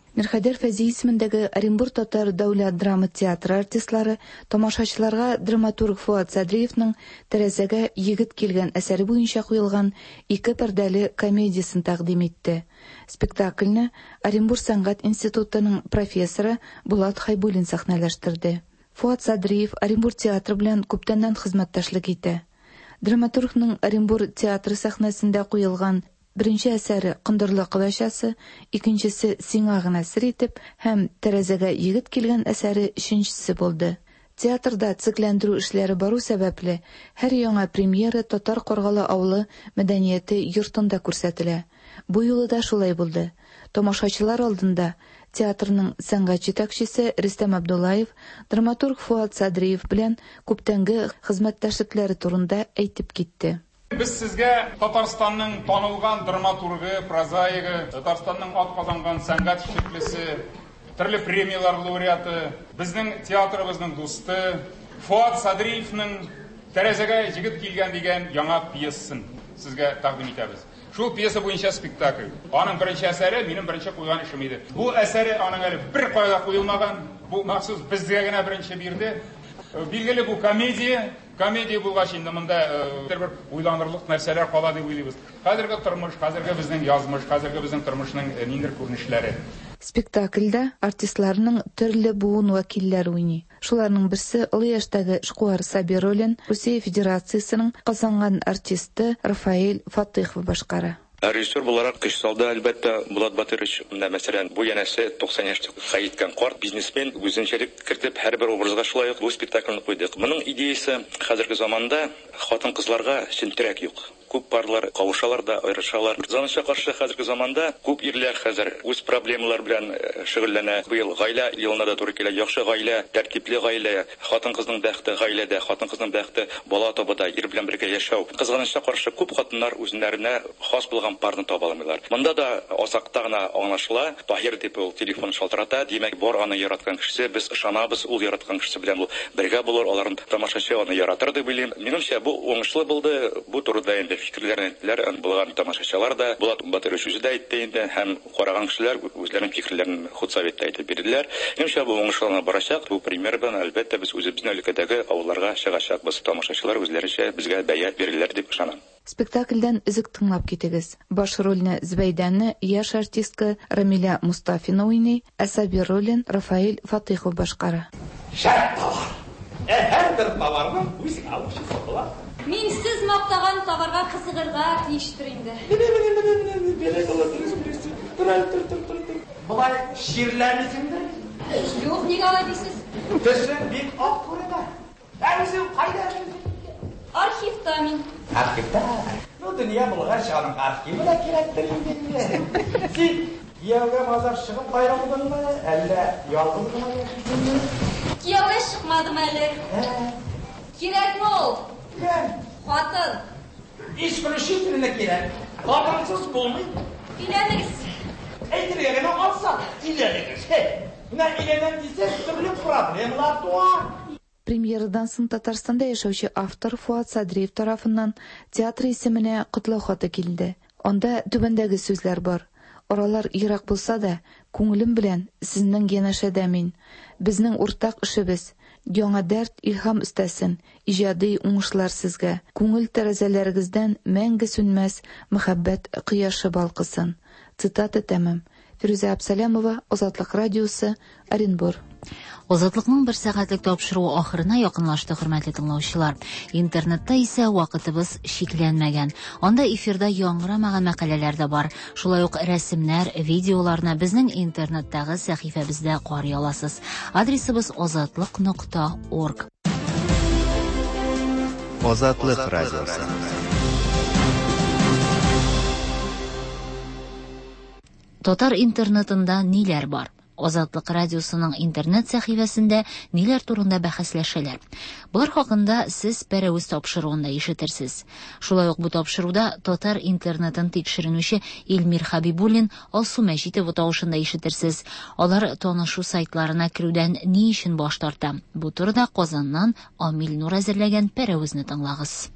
Мирхәйдәр Фәзи исемендәге Оренбур татар дәүләт драма театры артистлары тамашачыларга драматург Фуат Садриевның «Тәрәзәгә егет килгән» әсәре буенча куелган ике пәрдәле комедиясын тәкъдим итте. Спектакльне Оренбур сәнгать институтының профессоры Булат Хайбуллин сәхнәләштерде. Фуат Садриев Оренбур театры белән күптәннән хезмәттәшлек итә. Драматургның Оренбур театры сәхнәсендә куелган беренче әсәре «Кындырлык башасы», икенчесе «Сиңа гына сер» итеп һәм «Тәрәзәгә егет килгән» әсәре өченчесе булды. Театрда цикләндерү эшләре бару сәбәпле һәр яңа премьера Татар Каргалы авылы мәдәнияте йортында күрсәтелә. Бу юлы да шулай булды. Тамашачылар алдында театрның сәнгать җитәкчесе Рөстәм Абдуллаев драматург Фуат Садриев белән күптәнге хезмәттәшлекләре турында әйтеп китте. Biz sizga Татарстанның танылган драматургы, прозаигы, Татарстанның атказанган сәнгать эшлеклесе, төрле премиялар лауреаты, безнең театрыбызның дусты Фуат Садриевның «Тәрәзәгә егет килгән» дигән яңа пьесын сезгә тәкъдим итәбез. Шул пьеса буенча спектакль. Аның беренче әсәре минем беренче куйган эшем иде. Бу әсәре аның әле бер кайда куелмаган, бу махсус безгә генә беренче бирде. Билгеле бу комедия, комедия булгач инде монда бер уйланырлык нәрсәләр кала дип уйлыйбыз. Хәзерге тормыш, хәзерге безнең язмыш, хәзерге безнең тормышның ниндер күренешләре. Спектакльдә артистларның төрле буын вәкилләре уйный. Шуларның берсе олы яшьтәге Шкуар Сабируллин, Русия Федерациясының казанган артисты Рафаэль Фатыйхов башкара. Режиссер буларак көч салды, әлбәттә, Булат Батырович. Мәсәлән, бу янәсе туксан яшьлек хәйиткән карт бизнесмен үзенчәлек кертеп һәрбер образга шулай ук бу спектакльне куйдык. Моның идеясе хәзерге заманда хатын-кызларга чинтерәк юк. Күп парлар кавышалар да, аерышалар. Заныча каршы хәзерге заманда күп ирләр хәзер үз проблемалар белән шөгыльләнә. Быел гаилә елына да туры килә. Яхшы гаилә, тәртипле гаилә, хатын-кызның бәхте гаиләдә, хатын-кызның бәхте бала табуда, ир белән бергә яшәү. Кызганыча каршы күп хатыннар үзләренә хас булган парны таба алмыйлар. Монда да азакта гына аңлашыла. Таһир дип ул телефон шалтырата, димәк, бар аны яраткан кешесе, без ышанабыз, ул яраткан кешесе белән ул бергә булыр, аларның тамашачы аны яратыр дип уйлыйм. Минемчә, бу уңышлы булды. Бу турыда инде фикерләрне әйттеләр, булган тамашачылар да, Булат Батырович үзе дә әйтте инде, һәм караган кешеләр үзләренең фикерләрен хутсоветта әйтеп бирделәр. Минемчә, бу уңышлана барачак. Бу премьер белән әлбәттә без үзебезнең өлкәдәге авылларга чыгачакбыз. Тамашачылар үзләренчә безгә бәя бирерләр дип ышанам. Спектакльдән үзек тыңлап китегез. Баш рольне Зөбәйдәне яшь артистка Рамиля Мустафина уйный, ә Сабируллин Рафаэль Фатыйхов башкара. Шәп товар. Ә һәрбер товарның үз алышысы була. Мин сез мактаган товарга кызыгырга тиештер инде. Беле булыр. Турай тур тур тур. Булай ширләрнесеңдер. Юк, нигә алай дисез? Төшен бик ак күренә. Ә үзең кайда? Архивта мин. Архивта? Ну, дөнья булгач, аның архивы да кирәктер инде. Син кияүгә мазар чыгып кайрылдыңмы, әллә ялгыз гына яшисеңме? Кияүгә чыкмадым әле. Кирәкме ул? Хатын. Исключительно кирәк. Хатынсыз булмый. Биләмегез. Әйтергә генә алса, иләмегез. Менә иләнәм дисәң, төрле проблемалар туа. Премьерадан соң Татарстанда яшәүче автор Фуат Садриев тарафыннан театр исеменә котлау хаты килде. Анда түбәндәге сүзләр бар. Оралар ерак булса да, күңелем белән сезнең янәшәдә мин. Безнең уртак эшебез. Яңа дәрт илһам өстәсен, иҗади уңышлар сезгә. Күңел тәрәзәләрегездән мәңге сүнмәс мәхәббәт кояшы балкысын. Цитата тәмам. Фирүзә Абсалямова, Азатлык радиосы, Оренбур. Азатлыкның бер сәгатьлек тапшыруы ахырына якынлашты, хөрмәтле тыңлаучылар. Интернетта исә вакытыбыз шикләнмәгән. Анда эфирда яңгырамаган мәкаләләр дә бар. Шулай ук рәсемнәр, видеоларны безнең интернеттагы сәхифәбездә карый аласыз. Адресыбыз азатлык нокта орг. Азатлык радиосы. Татар интернетында ниләр бар? Азатлык радиосының интернет сәхифәсендә ниләр турында бәхәсләшәләр. Булар хакында сез пәрәвез тапшыруында ишетерсез. Шулай ук бу тапшыруда татар интернетын тикшеренүче Илмир Хабибуллин Алсу Мәҗитов тавышында ишетерсез. Алар танышу сайтларына керүдән ни өчен баш тарта? Бу турыда Казаннан Амил Нур әзерләгән пәрәвезне тыңлагыз.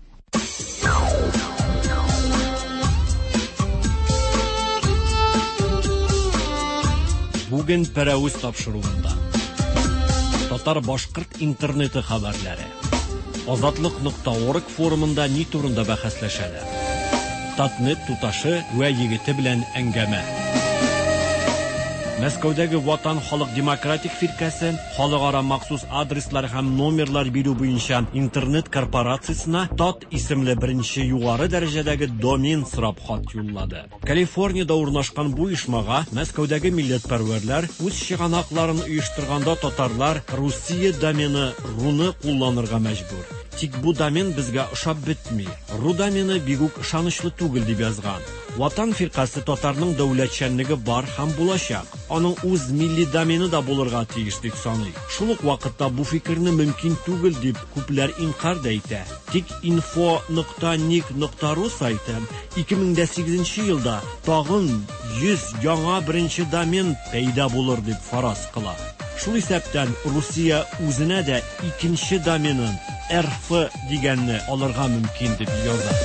Бу бүген пәрәвіз тапшыруында. Татар башкорт интернеты хәбәрләре. Азатлык нокта орг форумында ни турында бәхәсләшәләр. Татнет туташы вә егете белән әңгәмә. Мәскәүдәге Ватан халык демократик фиркасы халыкара махсус адреслар һәм номерлар бирү буенча интернет корпорациясына Тат исемле беренче югары дәрәҗәдәге домен сорап хат юллады. Калифорниядә урнашкан бу оешмага Мәскәүдәге милләтпәрвәрләр үз чыганакларын оештырганда татарлар Русия домены руны кулланырга мәҗбүр. Тик бу домен безгә ошап бетми. Ру домены бик үк ышанычлы түгел дип язган. Ватан фиркасы татарның дәүләтчәнлеге бар һәм булачак. Аның үз милли домены да булырга тиеш дип саный. Шул ук вакытта бу фикерне мөмкин түгел дип күпләр инкар да итә. Тик info нокта ник нокта ру сайты ике мең сигезенче елда тагын йөз яңа беренче домен пәйда булыр дип фараз кыла. Шул исәптән Русия үзенә дә икенче доменын эр эф дигәнне алырга мөмкин дип яза.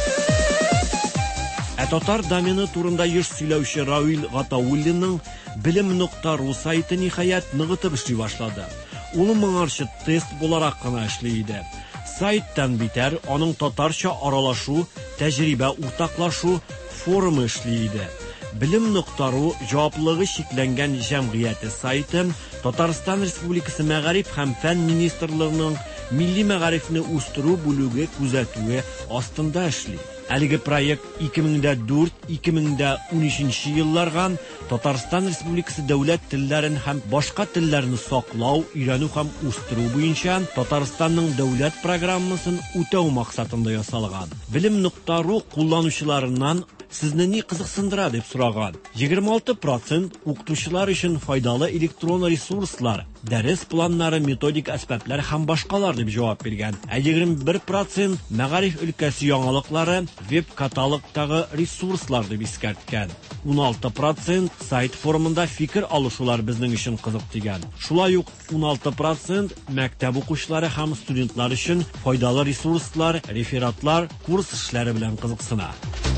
Ә татар домены турында еш сөйләүче Равил Гатауллинның билем нокта ру сайты ниһаять ныгытып эшли башлады. Ул моңарчы тест буларак кына эшли иде. Сайттан битәр аның татарча аралашу, тәҗрибә уртаклашу форумы эшли иде. билем нокта ру җаваплыгы шикләнгән җәмгыяте сайты Татарстан Республикасы Мәгариф һәм фән министрлыгының милли мәгарифне үстерү бүлеге күзәтүе астында эшли. Әлеге проект ике мең дүрт - ике мең унөченче елларга Татарстан Республикасы дәүләт телләрен һәм башка телләрне саклау, өйрәнү һәм үстерү буенча Татарстанның дәүләт программасын үтәү максатында ясалган. билем нокта ру кулланучыларыннан Сезне ни кызыксындыра дип сораган. егерме алты процент укытучылар өчен файдалы электрон ресурслар, дәрес планнары, методик әсбаплар һәм башкалар дип җавап биргән. Ә егерме бер процент мәгариф өлкәсе яңалыклары, веб-каталогтагы ресурслар дип искәрткән. ун алты процент сайт форумында фикер алышулар безнең өчен кызык дигән. Шулай ук ун алты процент мәктәп укучылары һәм студентлар өчен файдалы ресурслар, рефератлар, курс эшләре белән кызыксына.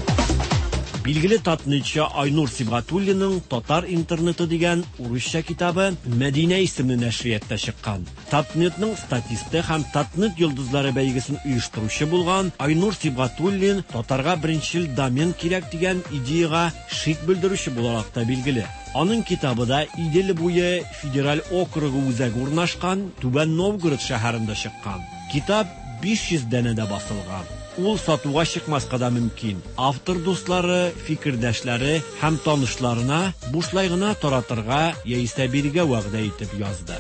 Билгеле татнетчы Айнур Сибгатуллинның Татар интернеты дигән урысча китабы Мәдинә исемле нәшриятта чыккан. Татнетның статисты һәм Татнет йолдызлары бәйгесен оештыручы булган Айнур Сибгатуллин татарга беренчел домен кирәк дигән идеяга шик белдерүче буларак та билгеле. Аның китабыда Идел буе федераль округы үзәге урнашкан Түбән Новгород шәһәрендә чыккан. Китап биш йөз данәдә басылган. Ул сатуга чыкмаска да мөмкин. Автор дуслары, фикердәшләре һәм танышларына бушлай гына таратырга яисә бирергә вәгъдә итеп язды.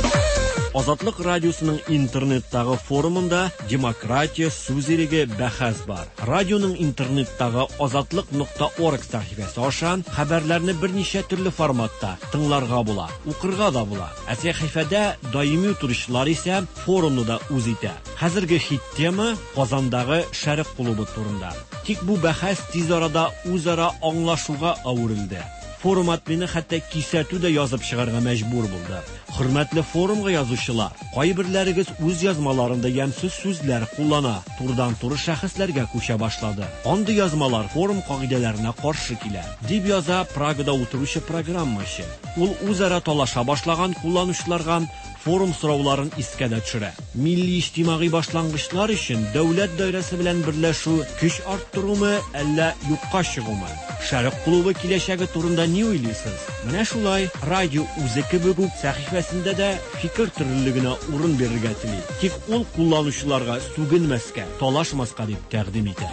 Азатлык радиосының интернеттагы форумында демократия сүз иреге бәхәс бар. Радионың интернеттагы азатлык нокта орг сәхифәсе аша хәбәрләрне берничә төрле форматта тыңларга була, укырга да була. Ә сәхифәдә даими утырышлар исә форумны да үз итә. Хәзерге хит тема Казандагы Шәрык клубы турында. Тик бу бәхәс тиз арада үзара аңлашуга авырылды. Форум админы хәтта кисәтү дә язып чыгарга мәҗбүр булды. Хөрмәтле форумга язучылар, кайберләрегез үз язмаларында ямьсез сүзләр куллана, турдан-туры шәхесләргә күчә башлады. Андый язмалар форум кагыйдәләренә каршы килә, дип яза Прагада утыручы программачы. Ул үзара талаша башлаган кулланучыларга форум сорауларын искә дә төшерә. Милли иҗтимагый башлангычлар өчен дәүләт даирәсе белән берләшү көч арттырумы, әллә юкка чыгумы? Шәрык клубы киләчәге турында ни уйлыйсыз? Менә шулай радио үзе кебек үк сәхифәсендә дә фикер төрлелегенә урын бирергә тели. Тик ул кулланучыларга сүгенмәскә, талашмаска дип тәкъдим итә.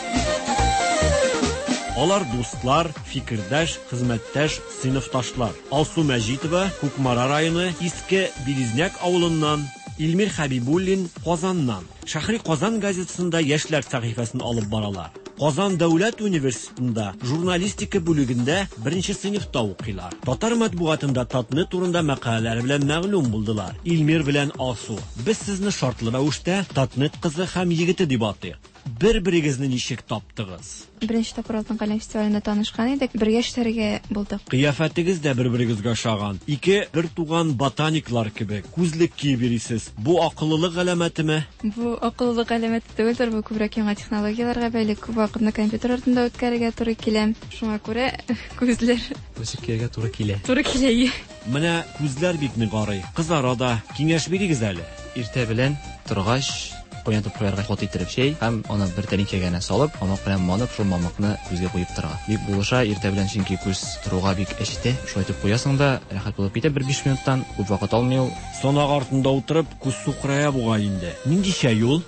Алар дуслар, фикердәш, хезмәттәш, сыйныфташлар. Алсу Мәҗитова, Кукмара районы, Иске Билизняк авылыннан, Илмир Хәбибуллин, Казаннан. Шәһри Казан газетасында яшьләр сәхифәсен алып баралар. Казан дәүләт университетында журналистика бүлегендә беренче сыйныфта укыйлар. Татар матбугатында Татнет турында мәкаләләр белән мәгълүм булдылар. Илмир белән Алсу: "Без сезне шартлы рәвештә Татнет кызы һәм егете дип атыйк. бер-берегезне ничек таптыгыз? Беренче тапкыр Алтын каләм фестивалендә танышкан идек, бергә эшләргә булдык. Кыяфәтегез дә бер-берегезгә ошаган. Ике бер туган ботаниклар кебек, күзлек киеп йөрисез. Бу акыллылык галәмәтеме? Бу акыллылык галәмәте түгелдер, бу күбрәк яңа технологияларга бәйле, күп вакытны компьютер артында үткәрергә туры килә. Шуңа күрә күзләр Үсеккәгә туры килә. Туры килә. Менә күзләр бик нигарый. Кызлар ада киңәш бирегез әле. Иртә белән торгач Уянып куярга хат иттереп чәй һәм аны бер тәлинкәгә генә салып, мамык белән манып, шул мамыкны күзгә куеп торга. Бик булыша иртә белән чөнки күз торуга бик әчетә. Шулай итеп куясың да, рәхәт булып китә бер биш минуттан, күп вакыт алмый ул. Сонак артында утырып, күз сукрая бугай инде. Нинди чәй ул?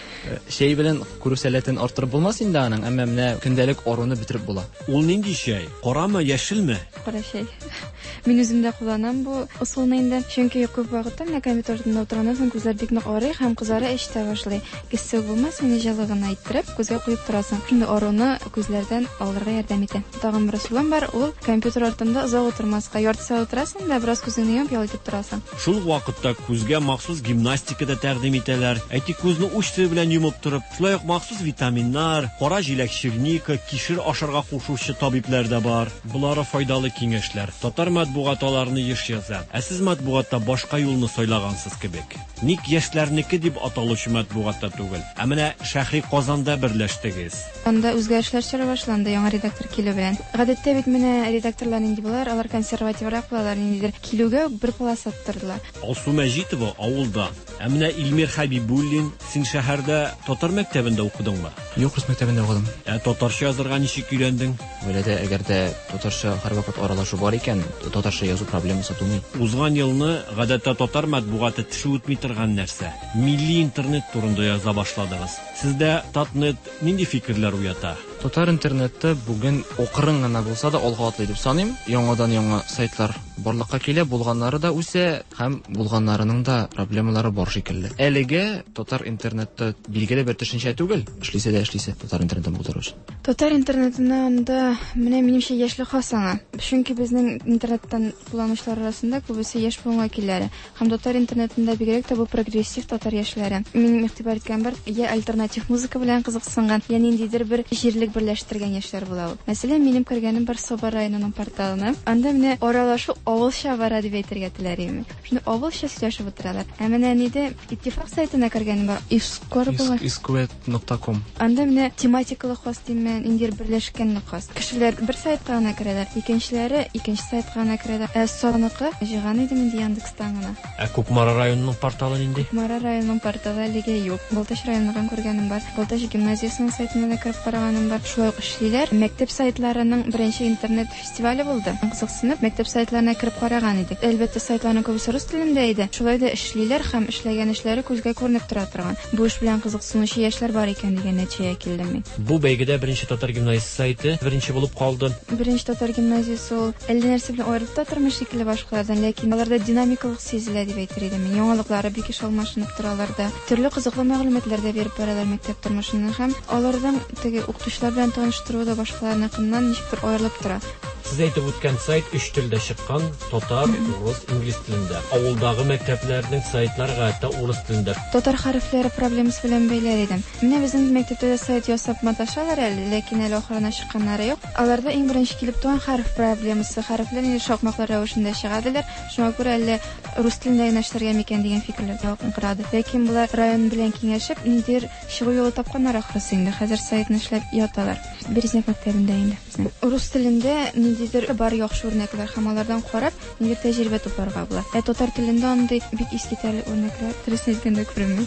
Чәй белән күрү сәләтен арттырып булмас инде аның, әмма менә көндәлек аруны битереп була. Ул нинди чәй? Карамы, яшелме? Кара чәй. Мин үзем дә кулланам бу усулны инде, чөнки күп вакытта менә компьютер артында утырганнан соң күзләр бик нык арый һәм кызары эчтә башлый. Киссе булмас, мине җылыгына иттереп күзгә куеп торасың. Шунда аруны күзләрдән алырга ярдәм итә. Тагын бер усулым бар, ул компьютер артында озак утырмаска, ярты сәгать утырасың да бераз күзеңне йомып ял итеп торасың. Шул вакытта күзгә махсус гимнастика да тәкъдим итәләр. Әйтик, күзне учты белән йомып торып, шулай ук махсус витаминнар, кара җиләк черника, кишер ашарга кушучы табиблар да бар. Булары файдалы киңәшләр. Татар матбугатларны еш яза. Ә сез матбугатта башка юлны сайлагансыз кебек. Ник яшьләрнеке дип аталучы матбугатта түгел, ә менә Шәһри Казанда берләштегез. Анда үзгәрешләр чыга башланды яңа редактор килү белән. Гадәттә бит менә редакторлар инде булар, алар консервативрак булалар инде. Килүгә бер полоса тоттырдылар. Алсу Мәҗитова авылда. Ә менә Илмир Хәбибуллин син шәһәрдә татар мәктәбендә укыдыңмы? Юк, рус мәктәбендә укыдым. Ә татарча язарга ничек өйрәндең? Вәләдә әгәр дә татарча һәрвакыт аралашу бар икән, татарча язу проблемасы тумый. Узган елны гадәттә татар матбугаты теше үтми торган нәрсә. Милли интернет турында яза башладыгыз. Сездә Татнет нинди фикерләр уята? Татар интернетты бүген окырын гына булса да алга атлый дип саныйм. Яңадан яңа сайтлар барлыкка килә, булганнары да үсә һәм булганнарының да проблемалары бар шикелле. Әлегә татар интернетты билгеле бер төшенчә түгел, эшлисе дә эшлисе татар интернетын булдыру өчен. Татар интернетында анда менә минемчә яшьлек хасана. Чөнки безнең интернеттан кулланучылар арасында күбесе яшь булган киләләр. Һәм татар интернетында бигрәк тә бу прогрессив татар яшьләре. Мин игътибар иткән бер я альтернатив музыка белән кызыксынган, я ниндидер бер җирлек берләштергән яшьләр була ул. Мәсәлән, минем кергәнем бар Собор районының порталына. Анда менә аралашу авылча бара дип әйтергә теләrim. Шунда авылча сөйләшеп утыралар. Ә менә ниде иттифак сайтына кергәнем бар. Искор була. искуэт точка ком. Анда менә тематикалы хас димән, инде берләшкән хас. Кешеләр бер сайтка гына керәләр, икенчеләре икенче сайтка гына керәләр. Ә соныкы җыган иде инде Яндекстан гына. Ә Кукмара районының порталы нинди? Кукмара районының порталы әлегә юк. Балтач районының күргәнем бар. Балтач гимназиясының сайтына да кереп караганым бар. Шулай ук эшлиләр. Мәктәп сайтларының беренче интернет фестивале булды. Кызыксынып, мәктәп сайтларына кереп караган идек. Әлбәттә, сайтларның күбесе рус телендә иде. Шулай да эшлиләр һәм эшләгән эшләре күзгә күренеп тора торган. Бу эш белән кызыксынучы яшьләр бар икән дигән нәтиҗәгә килдем мин. Бу бәйгедә беренче татар гимназиясе сайты беренче булып калды. Беренче татар гимназиясе ул әллә нәрсә белән аерылып та тормыш шикелле башкалардан, ләкин аларда динамикалык сизелә дип әйтер идем мин. Яңалыклары бик иш алмашынып торалар да. Төрле кызыклы мәгълүматлар да биреп баралар мәктәп тормышыннан һәм алардан теге укытучылар белән таныштыру да башкаларныкыннан ничектер аерылып тора. Сез әйтеп үткән сайт өч телдә чыккан: татар, урыс, инглиз телендә. Авылдагы мәктәпләрнең сайтлары гадәттә урыс телендә. Татар хәрефләре проблемасы белән бәйләр идем. Менә безнең мәктәптә сайт ясап маташалар әле, ләкин әле ахырына чыкканнары юк. Аларда иң беренче килеп туган хәреф проблемасы. Хәрефләр инде шакмаклар рәвешендә чыгадылар. Шуңа күрә әле рус телендә генәшләргә микән дигән фикерләр якынкырады. Ләкин булар район белән киңәшеп, ниндидер чыгу юлы тапканнар ахрысы инде. Хәзер сайтны эшләп яталар. Березнек мәктәбендә инде. Рус телендә ниндидер бар яхшы үрнәкләр һәм алардан карап, ниндидер тәҗрибә тупларга була. Ә татар телендә андый бик искитәрлек үрнәкләр дөресен әйткәндә күренми.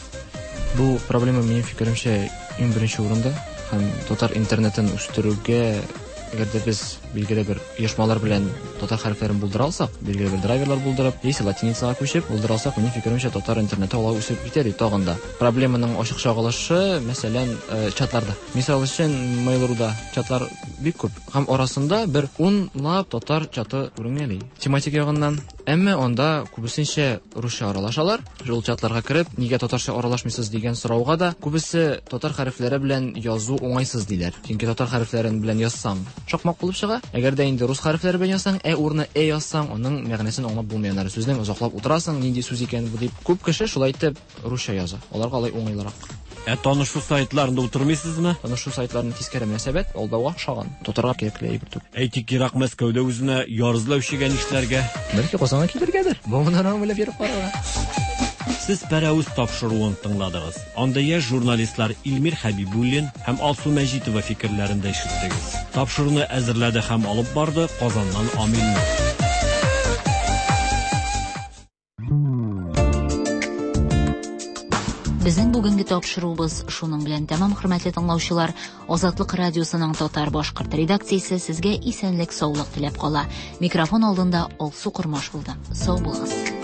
Бу проблема минем фикеремчә иң беренче урында һәм татар интернетын үстерүгә әгәр дә без билгеле бер оешмалар белән татар хәрефләрен булдыра алсак, билгеле бер драйверлар булдырып, яисә латиницага күчеп булдыра алсак, минем фикеремчә татар интернеты алга үсеп китә дип тагын да. Проблеманың ачык чагылышы, мәсәлән, чатларда. Мисал өчен, Mail.ru-да чатлар бик күп. Һәм арасында бер ун лап татар чаты күренгәли. Тематик ягыннан, әмма анда күбесенчә русча аралашалар. Шул чатларга кереп, нигә татарча аралашмыйсыз дигән сорауга да күбесе татар хәрефләре белән язу уңайсыз диләр. Чөнки татар хәрефләрен белән язсаң, шакмак булып чыга. Әгәр дә инде рус хәрефләре белән язсаң, ә урынына э язсаң, аның мәгънәсен аңлап булмаганнар. Сүзнең озаклап утырасың, нинди сүз икән бу дип. Күп кеше шулай итеп русча яза. Аларга алай уңайлырак. Ә танышу сайтларында утырмыйсызмы? Танышу сайтларының тискәре мөнәсәбәт алдауга охшаган. Тотарга кирәкле әйбер түгел. Әйтик, Ирак Мәскәүдә үзенә ярызлаучыга нишләргә? Бәлки Казанга килергәдер. Моннан аңлап йөреп карарга. Сез пәрәүз тапшыруын тыңладыгыз. Анда яшь журналистлар Илмир Хәбибуллин һәм Алсу Мәҗитова фикерләрендә ишеттегез. Тапшыруны әзерләде һәм алып барды Казаннан Амин. Безнең бүгенге тапшыруыбыз шуның белән тәмам, хөрмәтле тыңлаучылар. Азатлык радиосының татар-башкорт редакциясе сезгә исәнлек, саулык теләп кала. Микрофон алдында Алсу Курмаш булды. Сау булыгыз.